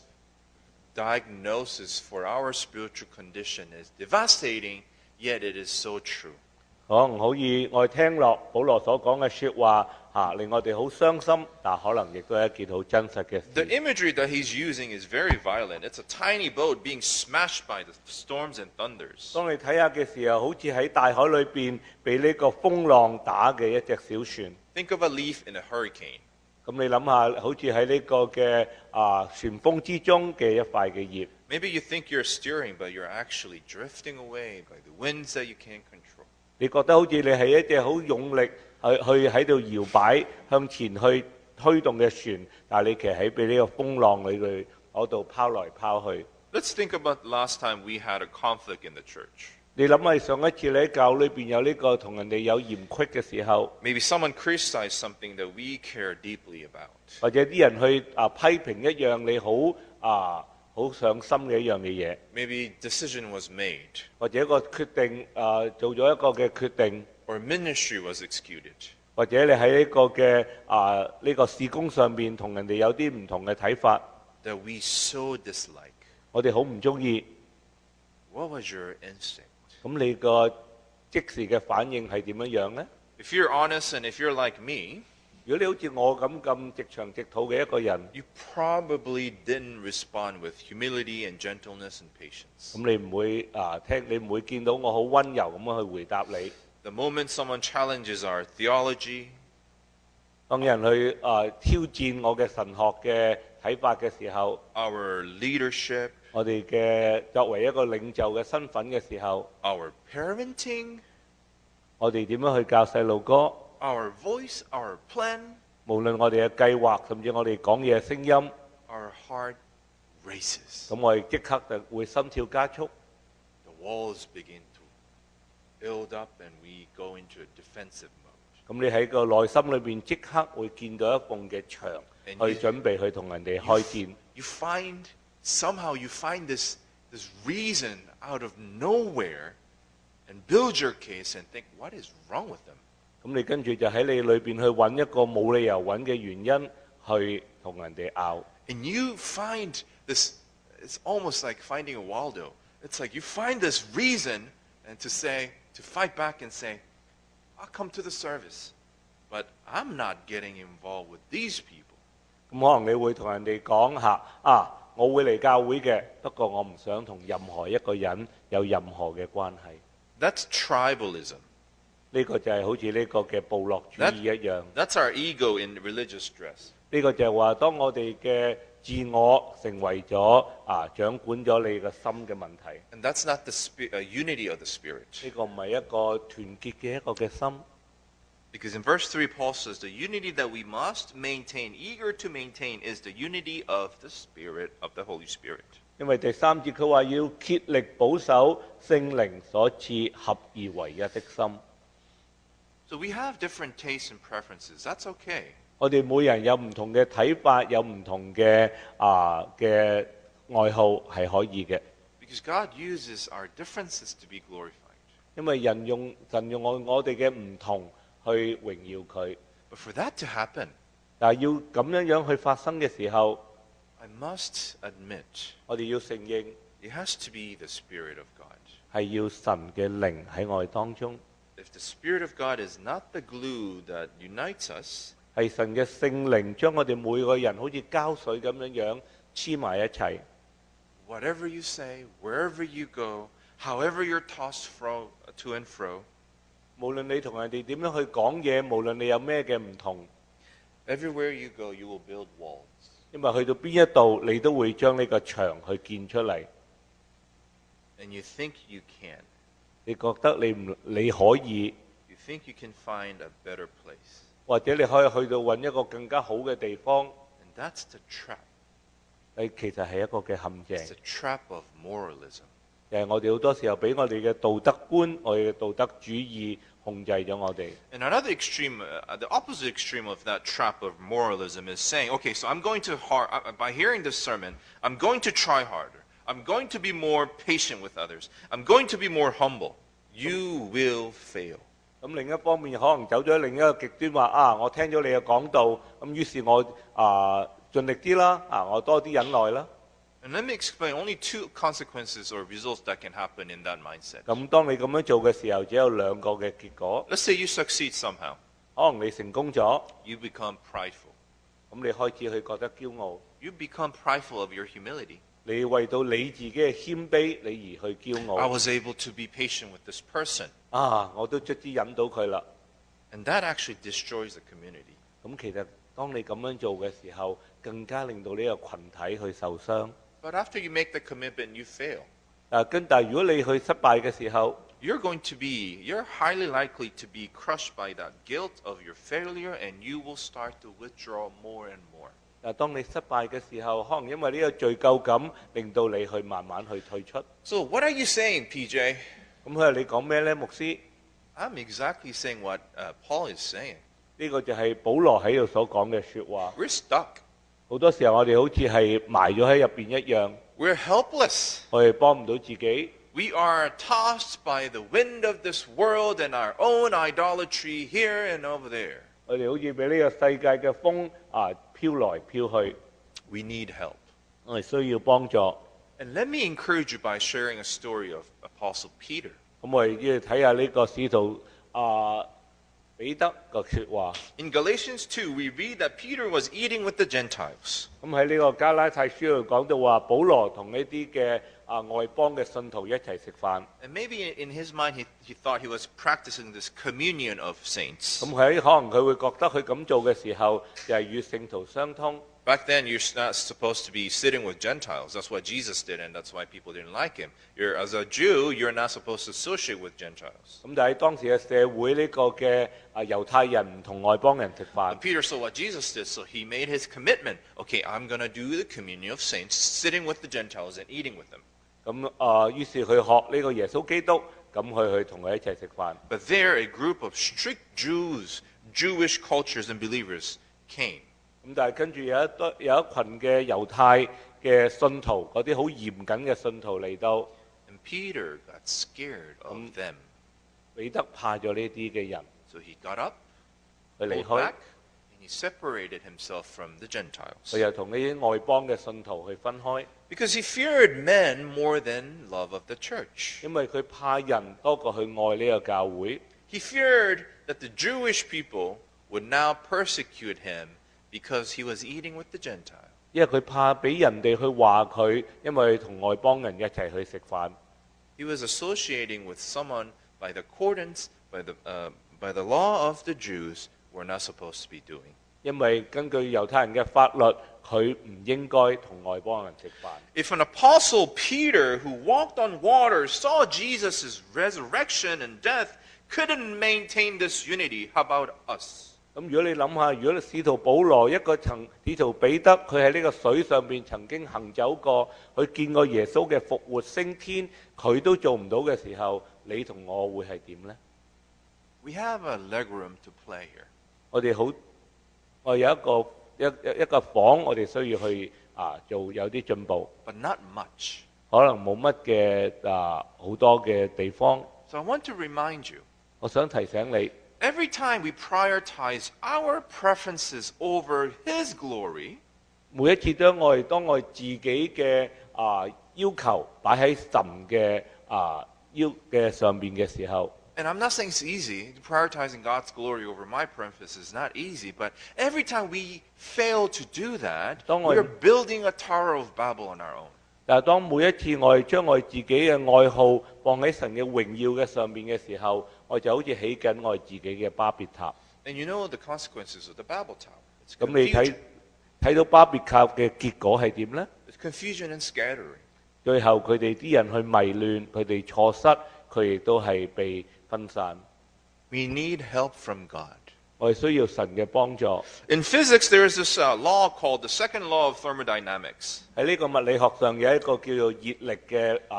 diagnosis for our spiritual condition is devastating, yet it is so true. 可能好似我哋聽落保羅所講嘅説話嚇，令我哋好傷心，但可能亦都係一件好真實嘅 The 事。 imagery that he's using is very violent. It's a tiny boat being smashed by the storms and thunders. 當你睇下嘅時候，好似喺大海裏邊被呢個風浪打嘅一隻小船。 Think of a leaf in a hurricane. 咁你諗下，好似喺呢個嘅啊旋風之中嘅一塊嘅葉。 Maybe you think you're steering, but you're actually drifting away by the winds that you can't control. 你覺得好似你係一隻好用力去去喺度搖擺向前去推動嘅船，但係你其實喺俾呢個風浪裏邊嗰度拋來拋去。 Let's think about the last time we had a conflict in the church. 你諗下上一次你喺教裏邊有呢個同人哋有嫌隙嘅時候， Maybe someone criticized something that we care deeply about. 或者啲人去啊批評一樣你好啊好上心嘅一樣嘅嘢， Maybe decision was made, 或者一個決定啊做咗一個嘅決定， or ministry was executed. 或者你喺呢個嘅啊呢個事工上面同人哋有啲唔同嘅睇法， That we so dislike. 我哋好唔中意。 What was your instinct? 咁你個即時嘅反應係點樣樣呢？ If you're honest and if you're like me, 如果你好似我咁咁直腸直肚嘅一個人， you probably didn't respond with humility and gentleness and patience. 咁你唔會啊聽，你唔會見到我好温柔咁樣去回答你。 The moment someone challenges our theology, 當有人去啊挑戰我嘅神學嘅睇法嘅時候， our leadership, 我哋嘅作為一個領袖嘅身份嘅時候， our parenting, 我哋點樣去教細路哥？ our voice, our plan, 無論我哋嘅計劃，甚至我哋講嘢嘅聲音， our heart races. 咁我哋即刻就會心跳加速， The walls begin to build up and we go into a defensive mode. 咁你喺個內心裏邊即刻會見到一埲嘅牆，去 And you- 準備去同人哋開戰。 You find, somehow you find this, this reason out of nowhere and build your case and think, what is wrong with them? 咁你跟住就喺你裏邊去揾一個冇理由揾嘅原因，去同人哋拗。 And you find this, it's almost like finding a Waldo. It's like you find this reason and to say, to fight back and say, I'll come to the service, but I'm not getting involved with these people. 咁可能你會同人哋講下啊，我會嚟教會嘅，不過我唔想同任何一個人有任何嘅關係。 That's tribalism. 呢個就係好似呢個嘅部落主義一樣。 That's our ego in religious dress. 呢個就係話，當我哋嘅自我成為咗啊掌管咗你個心嘅問題， And that's not the spi- uh, unity of the Spirit. 呢個唔係一個團結嘅一個嘅心。 Because in verse three, Paul says the unity that we must maintain, eager to maintain, is the unity of the Spirit, of the Holy Spirit. 因為第三節佢話要竭力保守聖靈所賜合而為一的心。 So we have different tastes and preferences. That's okay. 我哋每人有唔同嘅睇法，有唔同嘅啊嘅愛好係可以嘅， Because God uses our differences to be glorified. 因為人用神用我我哋嘅唔同去榮耀佢。 But for that to happen, 但係要咁樣樣去發生嘅時候， I must admit, 我哋要承認 it has to be the Spirit of God. 係要神嘅靈喺我哋當中， If the Spirit of God is not the glue that unites us, 係神嘅聖靈將我哋每個人好似膠水咁樣樣黐埋一齊。 whatever you say, wherever you go, however you're tossed fro, to and fro, 無論你同人哋點樣去講嘢，無論你有咩嘅唔同， everywhere you go, you will build walls. 因為去到邊一度，你都會將呢個牆去建出嚟。 And you think you can. 你覺得你唔你可以， You think you can find a better place. 或者你可以去到揾一個更加好嘅地方， And that's the trap. 你其實係一個嘅陷阱， It's the trap of moralism. 就係我哋好多時候俾我哋嘅道德觀、我哋嘅道德主義控制咗我哋。 And another extreme, uh, the opposite extreme of that trap of moralism is saying, okay, so I'm going to, hard, uh, by hearing this sermon, I'm going to try harder. I'm going to be more patient with others. I'm going to be more humble. You will fail. 咁另一方面可能走咗另一個極端話啊，我聽咗你嘅講道，咁於是我啊盡力啲啦，啊我多啲忍耐啦。 And let me explain only two consequences or results that can happen in that mindset. 咁當你咁樣做嘅時候，只有兩個嘅結果。 Let's say you succeed somehow. 可能你成功咗， You become prideful. 咁你開始去覺得驕傲， You become prideful of your humility. 你為到你自己嘅謙卑，你而去驕 I 傲。 was able to be patient with this person. 啊，我都卒之忍到佢啦。 And that actually destroys the community. 咁其實當你咁樣做嘅時候，更加令到呢個群體去受傷。 But after you make the commitment, you fail. 啊，跟但係如果你去失敗嘅時候， You're going to be, you're highly likely to be crushed by that guilt of your failure, and you will start to withdraw more and more. 啊，當你失敗嘅時候，可能因為呢個罪疚感，令到你去慢慢去退出。 So what are you saying, P J? 咁佢話你講咩呢？牧師？ I'm exactly saying what uh, Paul is saying. 呢個就係保羅喺度所講嘅説話。 We're stuck. 好多時候我哋好似係埋咗喺入邊一樣， We're helpless. 我哋幫唔到自己。 We are tossed by the wind of this world and our own idolatry here and over there. 我哋好似俾呢個世界嘅風啊飄來飄去， We need help. 我哋需要幫助。咁 And let me encourage you by sharing a story of Apostle Peter. 我哋要睇下呢個使徒啊彼得個説話。 In Galatians two, we read that Peter was eating with the Gentiles. 咁喺呢個加拉太書度講到話，保羅同呢啲嘅啊外邦嘅信徒一齊食飯。 And maybe in his mind, he, he thought he was practicing this communion of saints. 咁喺可能佢會覺得佢咁做嘅時候，就係與聖徒相通。 Back then, you're not supposed to be sitting with Gentiles. That's what Jesus did, and that's why people didn't like him. You're, as a Jew, you're not supposed to associate with Gentiles. 咁但係當時嘅社會呢個嘅啊猶太人唔同外邦人食 But 飯。 Peter saw what Jesus did, so he made his commitment. Okay, I'm going to do the communion of saints, sitting with the Gentiles and eating with them. 咁啊，於是佢學呢個耶穌基督，咁佢去同佢一齊食飯。 But there, a group of strict Jews, Jewish cultures and believers came. 咁但係跟住有一堆有一群嘅猶太嘅信徒，嗰啲好嚴謹嘅信徒嚟到， And Peter got scared of them. 彼得怕咗呢啲嘅人， So he got up, 佢離 pulled 開， back, and he separated himself from the Gentiles. 佢又同呢啲外邦嘅信徒去分開， Because he feared men more than love of the church. 因為佢怕人多過去愛呢個教會。 He feared that the Jewish people would now persecute him because he was eating with the Gentiles. 因為佢怕俾人哋去話佢，因為佢同外邦人一齊去食飯。 He was associating with someone by the accordance, by the, uh, by the law of the Jews, we're not supposed to be doing. 因為根據猶太人嘅法律，佢唔應該同外邦人食飯。 If an apostle Peter, who walked on water, saw Jesus' resurrection and death, couldn't maintain this unity, how about us? 咁如果你諗下，如果你使徒保羅一個曾使徒彼得，佢喺呢個水上邊曾經行走過，佢見過耶穌嘅復活升天，佢都做唔到嘅時候，你同我會係點呢？ We have a legroom to play here. 我哋好，我有一個一一個房，我哋需要去啊做有啲進步， But not much. 可能冇乜嘅啊好多嘅地方。 So I want to remind you, 我想提醒你， every time we prioritize our preferences over His glory, 每一次當我哋當我哋自己嘅啊要求擺喺神嘅啊要嘅上邊嘅時候， and I'm not saying it's easy, prioritizing God's glory over my preferences is not easy, but every time we fail to do that, Don't worry. we're building a Tower of Babel on our own. 但係當每一次我哋將我哋自己嘅愛好放喺神嘅榮耀嘅上邊嘅時候，我就好似起緊我哋自己嘅巴別塔。 And you know the consequences of the Babel Tower. It's 咁你睇 confusion, 睇到巴別塔嘅結果係點呢？ it's confusion and scattering. 最後佢哋啲人去迷亂，佢哋錯失，佢亦都係被分散。 We need help from God. 我哋需要神嘅幫助。 In physics, there is this uh, law called the second law of thermodynamics. 喺呢個物理學上有一個叫做熱力嘅啊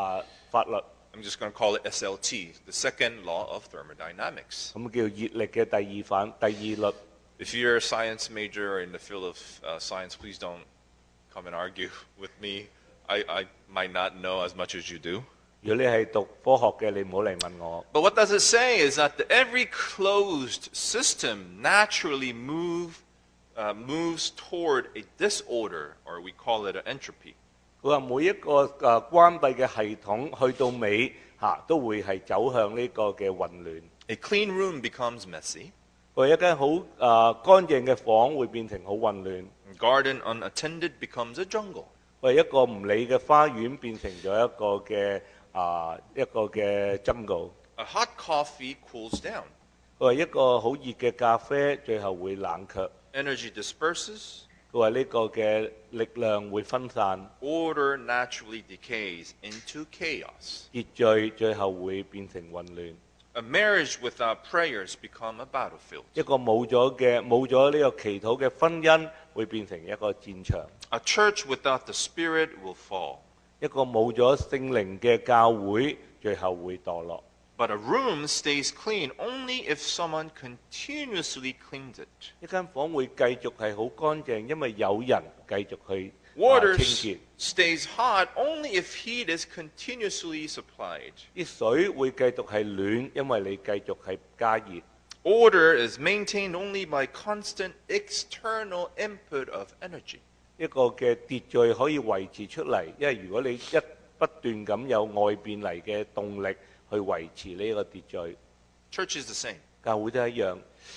法律， I'm just going to call it S L T, the second law of thermodynamics. 咁叫熱力嘅第二反第二律。 If you're a science major or in the field of uh, science, please don't come and argue with me. I, I might not know as much as you do. 如果你係讀科學嘅，你唔好嚟問我。 But what does it say is that the, every closed system naturally move, uh, moves toward a disorder, or we call it an entropy. 佢話每一個誒、呃、關閉嘅系統去到尾嚇、啊、都會係走向呢個嘅混亂。 A clean room becomes messy. 佢話一間好誒、呃、乾淨嘅房會變成好混亂。 A garden unattended becomes a jungle. 佢話一個唔理嘅花園變成咗一個嘅啊、一個嘅 jungle。 A hot coffee cools down. 佢話一個好熱嘅咖啡最後會冷卻。 Energy disperses. 佢話呢個嘅力量會分散， Order naturally decays into chaos. 秩序最後會變成混亂。 A marriage without prayers become a battlefield. 一個冇咗嘅冇咗呢個祈禱嘅婚姻會變成一個戰場。 A church without the Spirit will fall. 一個冇咗聖靈嘅教會最後會墮落。 But a room stays clean only if someone continuously cleans it. 一間房會繼續係好乾淨，因為有人繼續去、啊、 Water 清潔。 stays hot only if heat is continuously supplied. 啲水會繼續係暖，因為你繼續係加熱。 Order is maintained only by constant external input of energy. 一個嘅秩序可以維持出嚟，因為如果你一不斷咁有外邊嚟嘅動力去維持呢個秩序， Church is the same. 教會都一樣。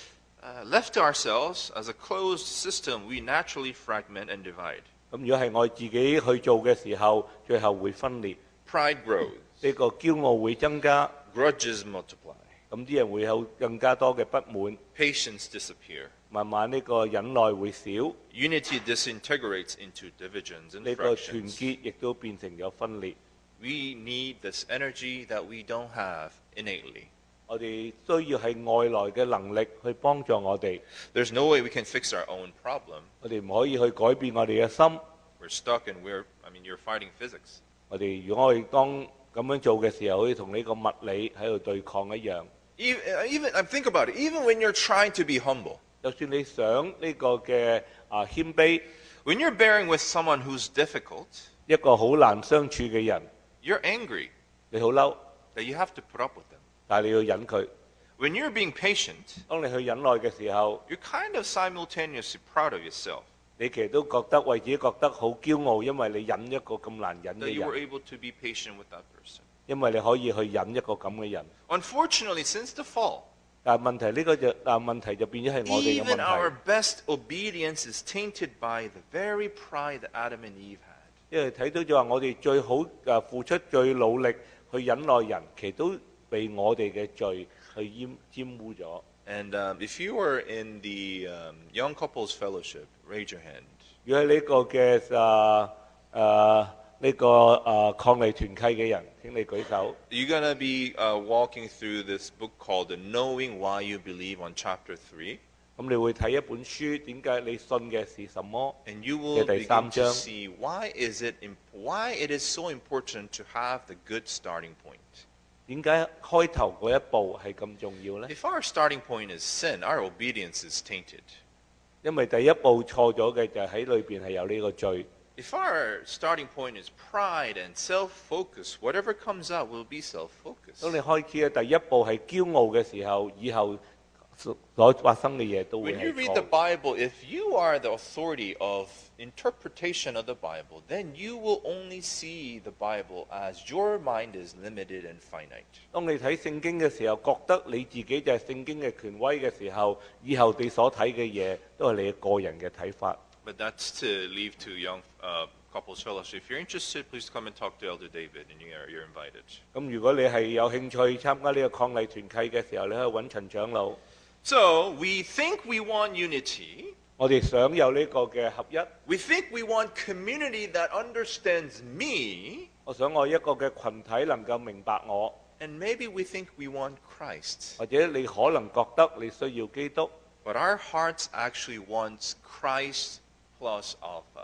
Uh, left to ourselves, as a closed system, we naturally fragment and divide. 咁如果係我自己去做嘅時候，最後會分裂， Pride grows. 呢個驕傲會增加， Grudges multiply. 咁啲人會有更加多嘅不滿， Patience disappear. 慢慢呢個忍耐會少， Unity disintegrates into divisions and 呢個團 fractions. 結亦都變成咗分裂。 We need this energy that we don't have innately. 我哋需要係外來嘅能力去幫助我哋， There's no way we can fix our own problem. 我哋唔可以去改變我哋嘅心。 We're stuck and we're, I mean, you're fighting physics. 我哋如果我哋當咁樣做嘅時候，好似同呢個物理喺度對抗一樣。 Even, even, uh, think about it. Even when you're trying to be humble, 就算你想呢個嘅啊謙卑， when you're bearing with someone who's difficult, 一個好難相處嘅人， you're angry 你好嬲， that you have to put up with them. 但係你要忍佢。 When you're being patient, 當你去忍耐嘅時候， you're kind of simultaneously proud of yourself 你其實都覺得為自己覺得好驕傲，因為你忍一個咁難忍 that 嘅 you were 人， able to be patient with that person. 因為你可以去忍一個咁嘅人。 Unfortunately, since the fall, 但係問題呢個就但係問題就變咗係我哋嘅 even our 問題， best obedience is tainted by the very pride that Adam and Eve had. 因為睇到就話我哋最好誒付出最努力去忍耐人，其實都被我哋嘅罪去淹沾污咗。 And um, if you were in the um, Young Couples Fellowship, raise your hand. 如果係呢個嘅誒誒呢個誒抗利團契嘅人，請你舉手。 You're going to be uh, walking through this book called The Knowing Why You Believe on Chapter three. 咁你會睇一本書，點解你信嘅是什麼？ And you will 嘅第三 begin to 章。 see why is it imp- why it is so important to have the good starting point. 點解開頭嗰一步係咁重要呢？ If our starting point is sin, our obedience is tainted. 因為第一步錯咗嘅就係喺裏邊係有呢個罪。 If our starting point is pride and self-focus, whatever comes out will be self-focused. 當你開始嘅第一步係驕傲嘅時候，以後所發生嘅嘢都會 When 係 you read the 錯。 Bible, if you are the authority of interpretation of the Bible, then you will only see the Bible as your mind is limited and finite. 當你睇聖經嘅時候，覺得你自己就係聖經嘅權威嘅時候，以後你所睇嘅嘢都係你嘅個人嘅睇法。 But that's to leave to young uh, couples fellowship. If you're interested, please come and talk to Elder David, and you're, you're invited. 咁如果你係有興趣參加呢個抗禮團契嘅時候，你可以揾陳長老。 So we think we want unity. 我哋想有呢個嘅合一， We think we want community that understands me. 我想我一個嘅群體能夠明白我， And maybe we think we want Christ. 或者你可能覺得你需要基督， But our hearts actually wants Christ plus alpha.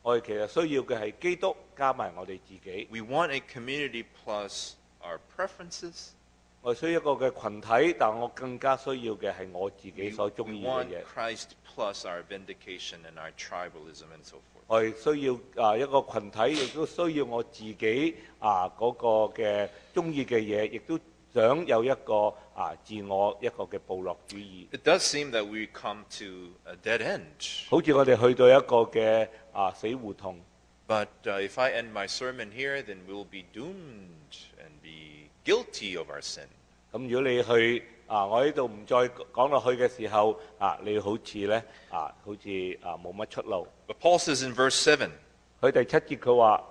我哋其實需要嘅係基督加埋我哋自己。 We want a community plus our preferences. 我需要一個嘅群體，但我更加需要嘅係我自 We, 己所 we 中意嘅 want 嘢。 Christ plus our vindication and our tribalism and so forth. 我哋需要啊一個群體，亦都需要我自己啊嗰個嘅中意嘅嘢，亦都想有一個啊自我一個嘅部落主義。 It does seem that we come to a dead end. 好似我哋去到一個嘅啊死胡同。 But uh, if I end my sermon here, then we'll be doomed and be guilty of our sin. 咁如果你去啊，我呢度唔再講落去嘅時候，啊，你好似咧啊，好似啊冇乜出路。 But Paul says in verse seven, 佢第七節佢話，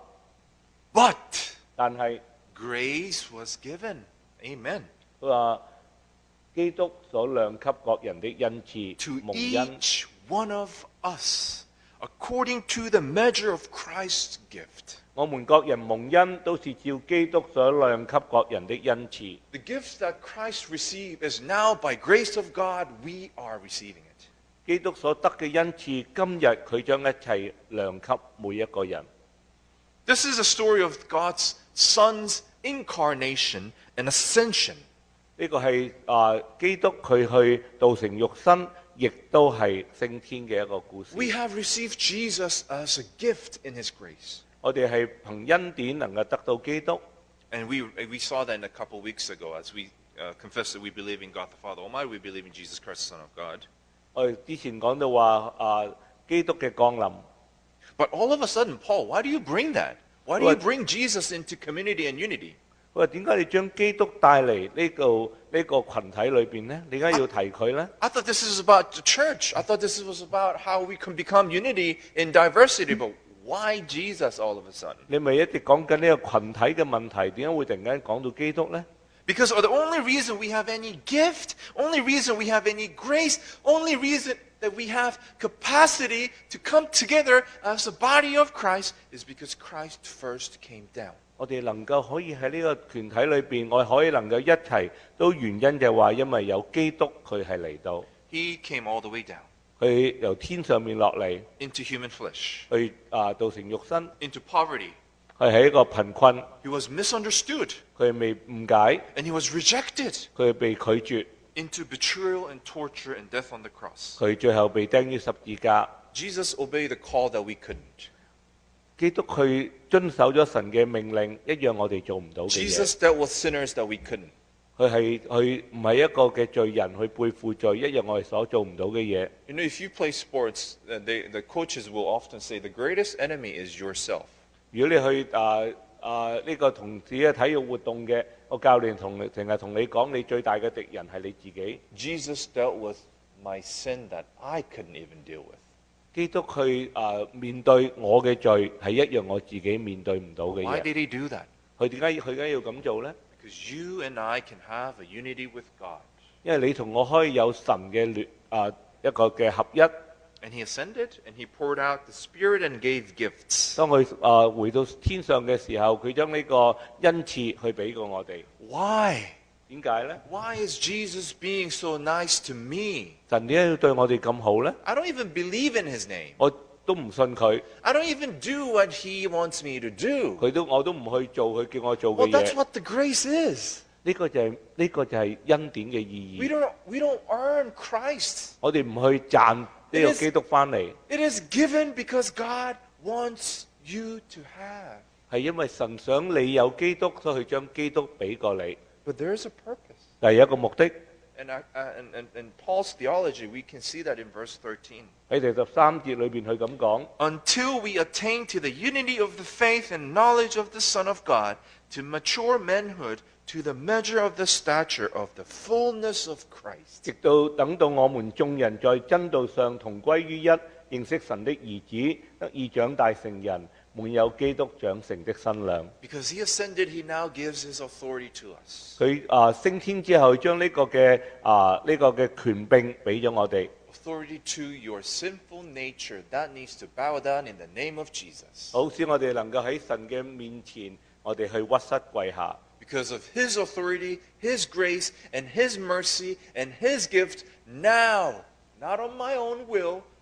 but 但係 grace was given. Amen. 佢話基督所量給各人的恩賜 To 蒙恩， each one of us, according to the measure of Christ's gift. 我們各人蒙恩都是照基督所量給各人的恩賜。 The gifts that Christ received is now by grace of God, we are receiving it. 基督所得嘅恩賜，今日佢將一切量給每一個人。 This is a story of God's Son's incarnation and ascension. 呢個係啊基督佢去道成肉身，亦都係升天嘅一個故事。 We have received Jesus as a gift in His grace. 我哋係憑恩典能夠得到基督。 And we, we saw that a couple of weeks ago as we uh, confessed that we believe in God the Father Almighty, we believe in Jesus Christ, the Son of God. 我哋之前講到話啊，基督嘅降臨。 But all of a sudden, Paul, why do you bring that? Why do you bring Jesus into community and unity? 佢話點解你將基督帶嚟呢個呢個羣體裏邊呢？你點解要提佢呢？ I thought this was about the church. I thought this was about how we can become unity in diversity. But why Jesus all of a sudden? 你咪一直講緊呢個羣體嘅問題，點解會突然間講到基督呢？ Because the only reason we have any gift, only reason we have any grace, only reason that we have capacity to come together as the body of Christ is because Christ first came down. 我哋能夠可以喺呢個團體裏邊，我哋可以能夠一齊，都原因就係話因為有基督佢係嚟到， He came all the way down 佢由天上面落嚟， into human flesh, 去啊道成肉身， into poverty. 佢係一個貧困， He was misunderstood 佢係被誤解， and he was rejected 佢係被拒絕， into betrayal and torture and death on the cross. 佢最後被釘於十字架。 Jesus obeyed the call that we couldn't. 基督佢遵守咗神嘅命令，一樣我哋做唔到嘅嘢。 Jesus dealt with sinners that we couldn't. 佢係佢唔係一個嘅罪人去背負罪，一樣我哋所做唔到嘅嘢。 You know, if you play sports, uh, they, the coaches will often say the greatest enemy is yourself. 如果你去啊啊呢個同自己嘅體育活動嘅個教練同你成日同你講，你最大嘅敵人係你自己。 Jesus dealt with my sin that I couldn't even deal with. 基督去啊面對我嘅罪係一樣我自己面對唔到嘅 Why 嘢。 did he do that? 佢點解佢點解要咁做呢？ Because you and I can have a unity with God. 因為你同我可以有神嘅聯啊一個嘅合一。 And he ascended and he poured out the Spirit and gave gifts. 當佢啊回到天上嘅時候，佢將呢個恩賜去俾過我哋。 Why? 點解呢？ Why is Jesus being so nice to me? 神點解要對我哋咁好呢？ I don't even believe in his name. 我都唔信佢， I don't even do what he wants me to do. 佢都我都唔去做佢叫我做 Well, 嘅 that's 嘢。 what the grace is. 呢個就係呢個就係恩典嘅意 We 義。 don't, we don't earn Christ. 我哋唔去賺呢個基督翻嚟， It is given because God wants you to have. 係因為神想你有基督，所以佢將基督俾過你。 But there is a purpose. 但係有一個目的， And, I, uh, and, and, and Paul's theology, we can see that in verse thirteen. 喺第十三節裏邊佢咁講。 Until we attain to the unity of the faith and knowledge of the Son of God, to mature manhood, to the measure of the stature of the fullness of Christ. 直到等到我們眾人在真道上同歸於一，認識神的兒子，得以長大成人，滿有基督長成的身量。 Because he ascended, he now gives his authority to us. 佢啊升天之後，將呢個嘅啊呢個嘅權柄俾咗我哋， Authority to your sinful nature that needs to bow down in the name of Jesus. 好使我哋能夠喺神嘅面前，我哋去屈膝跪下。 Because of his authority, his grace, and his mercy, and his gift, now, not on my own will,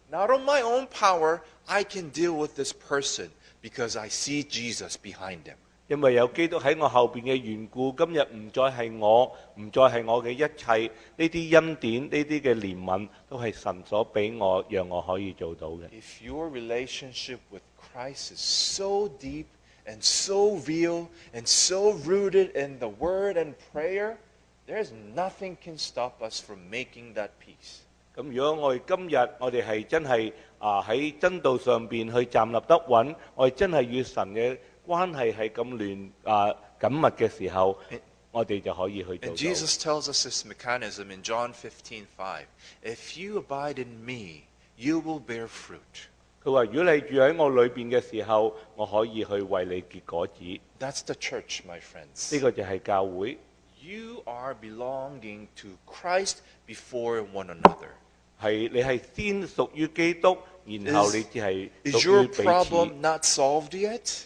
not on my own power, I can deal with this person because I see Jesus behind him. 因為有基督喺我後邊嘅緣故，今日唔再係我，唔再係我嘅一切，呢啲恩典、呢啲嘅憐憫，都係神所俾我，讓我可以做到嘅。 If your relationship with Christ is so deep and so real and so rooted in the Word and prayer, there's nothing can stop us from making that peace. 咁如果我哋今日我哋係真係啊喺真道上邊去站立得穩，我哋真係與神嘅關係係咁亂啊緊密嘅時候，我哋就可以去做 And 到。 Jesus tells us this mechanism in John fifteen five. If you abide in me, you will bear fruit. 佢話：如果你住喺我裏邊嘅時候，我可以去為你結果子。呢 That's the church, my friends. 個就係教會。 You are belonging to Christ before one another. 係你係先屬於基督，然後你至係 Is 屬 your 於彼此。 problem not solved yet?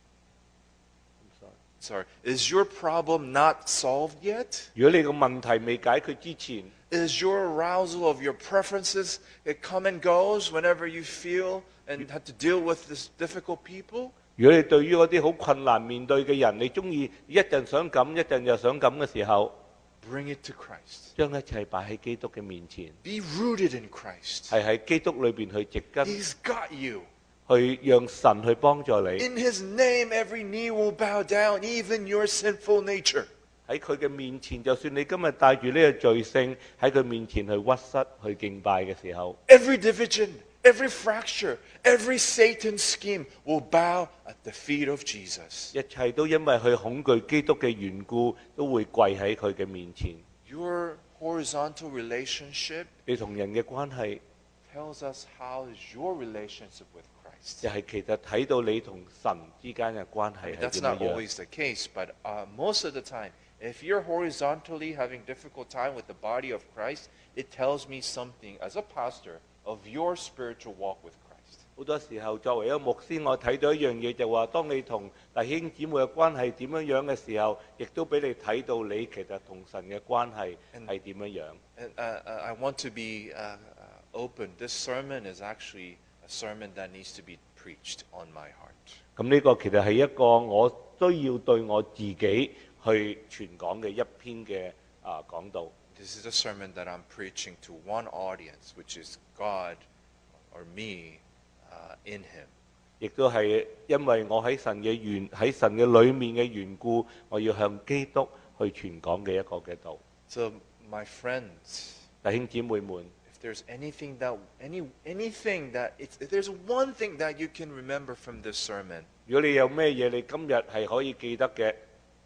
Sorry. Is your problem not solved yet? 如果你個問題未解決之前， Is your arousal of your preferences, it come and goes whenever you feel and have to deal with this difficult people? 如果你對於嗰啲好困難面對嘅人，你中意一陣想咁，一陣又想咁嘅時候， Bring it to Christ. 將一切擺喺基督嘅面前， Be rooted in Christ. 係喺基督裏邊去植根， He's got you. 去讓神去幫助你。 In His name, every knee will bow down, even your sinful nature. 喺佢嘅面前，就算你今日帶住呢個罪性喺佢面前去屈膝去敬拜嘅時候， Every division, every fracture, every Satan scheme will bow at the feet of Jesus. 一切都因為佢恐懼基督嘅緣故，都會跪喺佢嘅面前。 Your horizontal relationship 你同人嘅關係， tells us how is your relationship with Christ. 就係其實睇到你同神之間嘅關 I 係 mean, 係 that's 點 not 樣。 always the case, but uh, most of the time, if you're horizontally having difficult time with the body of Christ, it tells me something as a pastor of your spiritual walk with Christ. 好多時候作為一個牧師，我睇到一樣嘢就話，當你同弟兄姊妹嘅關係點樣樣嘅時候，亦都俾你睇到你其實同神嘅關係係點樣樣。 And uh, uh, I want to be uh, uh, open. This sermon is actually a sermon that needs to be preached on my heart. 咁呢個其實係一個我需要對我自己去傳講嘅一篇嘅啊講道。 This is a sermon that I'm preaching to one audience, which is God or me uh, in Him. 亦都係因為我喺神嘅緣喺神嘅裏面嘅緣故，我要向基督去傳講嘅一個嘅道。 So, my friends, 弟兄姊妹們， if there's anything that any anything that it's, if there's one thing that you can remember from this sermon, 如果你有咩嘢你今日係可以記得嘅，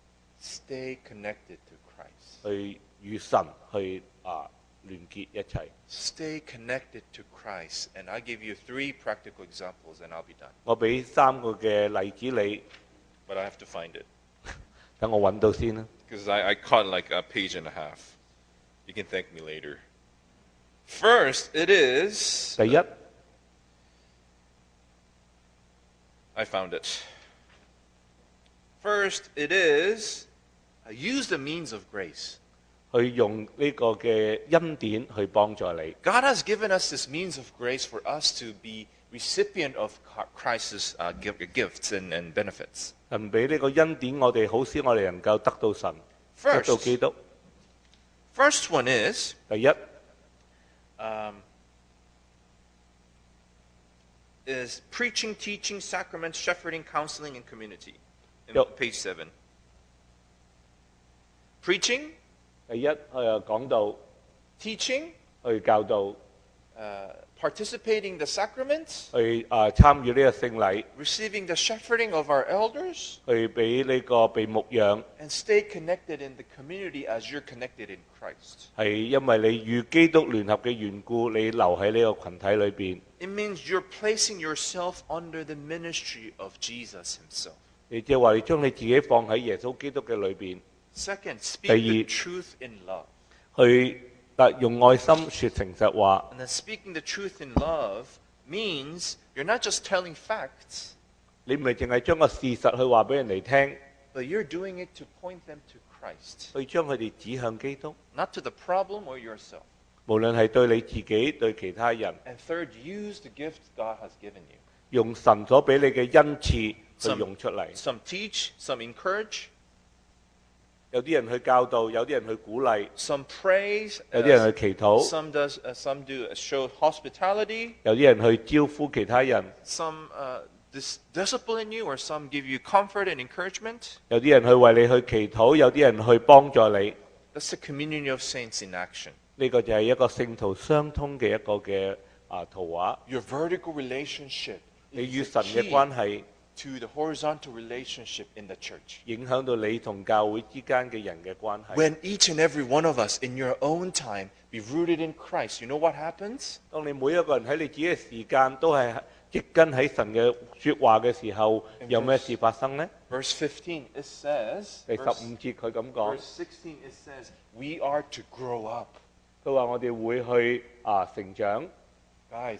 stay connected to Christ. 去與神去啊聯結一齊。 Stay connected to Christ. And I'll give you three practical examples and I'll be done. 我俾三個嘅例子你， But I have to find it. 等我揾到先啦。 Because I, I caught like a page and a half. You can thank me later. First, it is. 第一， I found it. First, it is uh, use the means of grace. 去用呢個嘅恩典去幫助你。 God has given us this means of grace for us to be recipient of Christ's uh, gi- gifts and, and benefits. 神俾呢個恩典我哋，好使我哋能夠得到神，得 First. 到基督。 First one is 第一 um, is preaching, teaching, sacraments, shepherding, counseling, and community. In Yep. page seven. Preaching, 第一誒講道， teaching, 去教導， uh, participating in the sacraments, 去啊參與呢個聖禮， receiving the shepherding of our elders, 去俾呢個被牧養， and stay connected in the community as you're connected in Christ. 係因為你與基督聯合嘅緣故，你留喺呢個群體裏邊。 It means you're placing yourself under the ministry of Jesus himself. 你即係話你將你自己放喺耶穌基督嘅裏邊， Second, speak 第二， the truth in love. 去啊用愛心説誠實話。 And then speaking the truth in love means you're not just telling facts, 你唔係淨係將個事實去話俾人哋聽， but you're doing it to point them to Christ, 去將佢哋指向基督， not to the problem or yourself. 無論係對你自己對其他人， And third, use the gifts God has given you. 用神所俾你嘅恩賜去 Some- 用出嚟。 Some teach, some encourage, 有啲人去教導，有啲人去鼓勵， some praise, 有啲人 uh, 去祈禱， some does, uh, some do uh, show hospitality, 有啲人去招呼其他人， some uh, dis- discipline you, or some give you comfort and encouragement. 有啲人去為你去祈禱，有啲人去幫助你。 That's the communion of saints in action. 呢個就係一個聖徒相通嘅一個嘅啊圖畫。 Your vertical relationship 你與 is the 神嘅 key 關係 to the horizontal relationship in the church. 影響到你同教會之間嘅人嘅關係。 When each and every one of us in your own time be rooted in Christ, you know what happens? 當你每一個人喺你自己嘅時間都係植根喺神嘅説話嘅時候，有咩事發生呢？ Verse fifteen, it says, 第十 verse, 五節佢咁講， verse sixteen, it says, we are to grow up. 佢話我哋會去啊成長， Guys,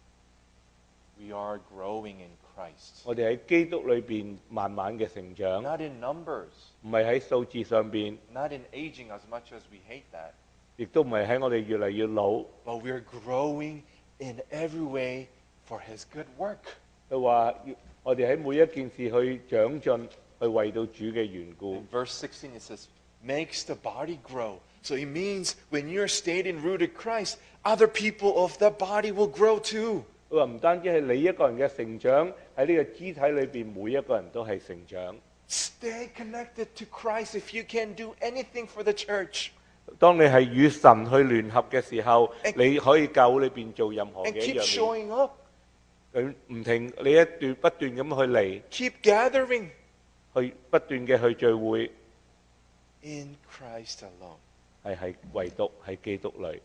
we are growing in Christ. 我哋喺基督裏邊慢慢嘅成長， Not in numbers, 唔係喺數字上邊， not in aging as much as we hate that, 亦都唔係喺我哋越嚟越老。 but we're growing in every way for His good work. 佢話要我哋喺每一件事去長進，去為到主嘅緣故。 In verse sixteen, it says, makes the body grow. So it means when you're stayed in rooted Christ, other people of the body will grow too. 佢話唔單止係你一個人嘅成長，喺呢個肢體裏邊，每一個人都係成長。 Stay connected to Christ if you can do anything for the church. 當你係與神去聯合嘅時候， And- 你可以教會裏邊做任何 And 嘅一 keep 樣嘢。 showing up. 佢唔停，你一段不斷咁去嚟， Keep gathering 去不斷嘅去聚會， in Christ alone. 係係唯獨喺基督裏。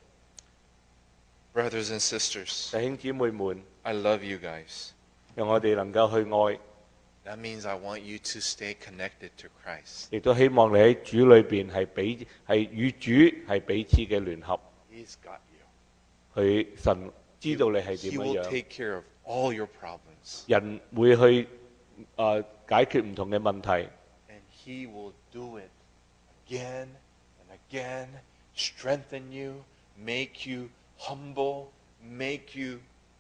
Brothers and sisters, 弟兄姊妹們， I love you guys. 讓我哋能夠去愛， That means I want you to stay connected to Christ. 亦都希望你喺主裏邊係彼係與主係彼此嘅聯合。 He's got you. 佢神知道你係 He 點 will 樣， take care of all your problems. 人會去啊、呃解決唔同嘅問題。 And He will do it again and again, strengthen you, make you humble, make you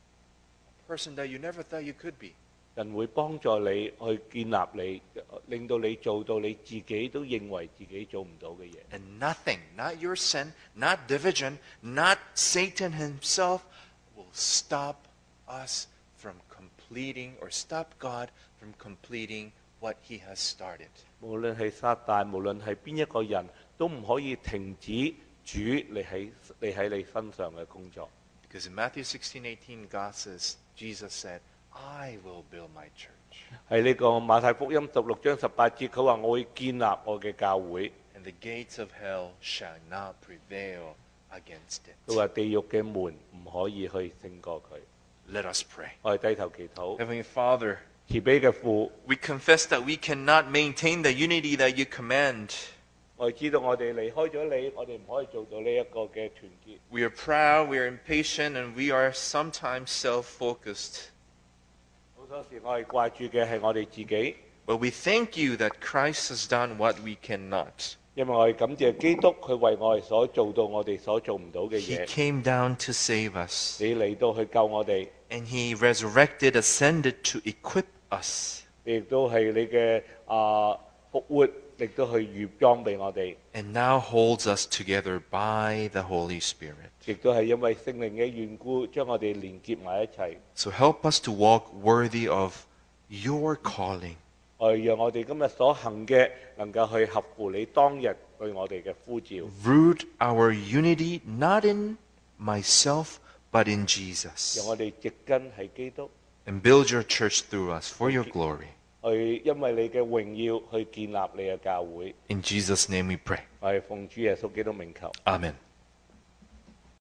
a person that you never thought you could be. 人會幫助你去建立你，令到你做到你自己都認為自己做唔到嘅嘢。 And nothing, not your sin, not division, not Satan himself, will stop us from completing or stop God from completing what He has started. 無論係撒旦，無論係邊一個人，都唔可以停止主你喺你喺你身上嘅工作。 Because in Matthew sixteen eighteen, God says, Jesus said, I will build my church. 喺呢個馬太福音十六章十八節，佢話我會建立我嘅教會。 And the gates of hell shall not prevail against 佢 it. 話地獄嘅門唔可以去勝過佢。 Let us pray. 我哋低頭祈禱， Heavenly Father, 慈悲嘅父， we confess that we cannot maintain the unity that you command. 我哋知道我哋離開咗你，我哋唔可以做到呢一個嘅團結。 We are proud, we are impatient, and we are sometimes self-focused. 好多時我哋掛住嘅係我哋自己， But we thank you that Christ has done what we cannot. 因為我哋感謝基督，佢為我哋所做到我哋所做唔到嘅 He 嘢。 came down to save us. 你嚟到去救我哋， And He resurrected, ascended to equip us. 你亦都係你嘅啊復活，亦都去預裝俾我哋， And now holds us together by the Holy Spirit. 亦都係因為聖靈嘅緣故，將我哋連結埋一齊。 So help us to walk worthy of your calling. 我哋讓我哋今日所行嘅能夠去合乎你當日對我哋嘅呼召， Root our unity not in myself, but in 讓 Jesus. 我哋植根喺基督， And build your church through us for your glory. 去因為你嘅榮耀去建立你嘅教會。 In Jesus' name we pray. 我係奉主耶穌基督名求。 Amen.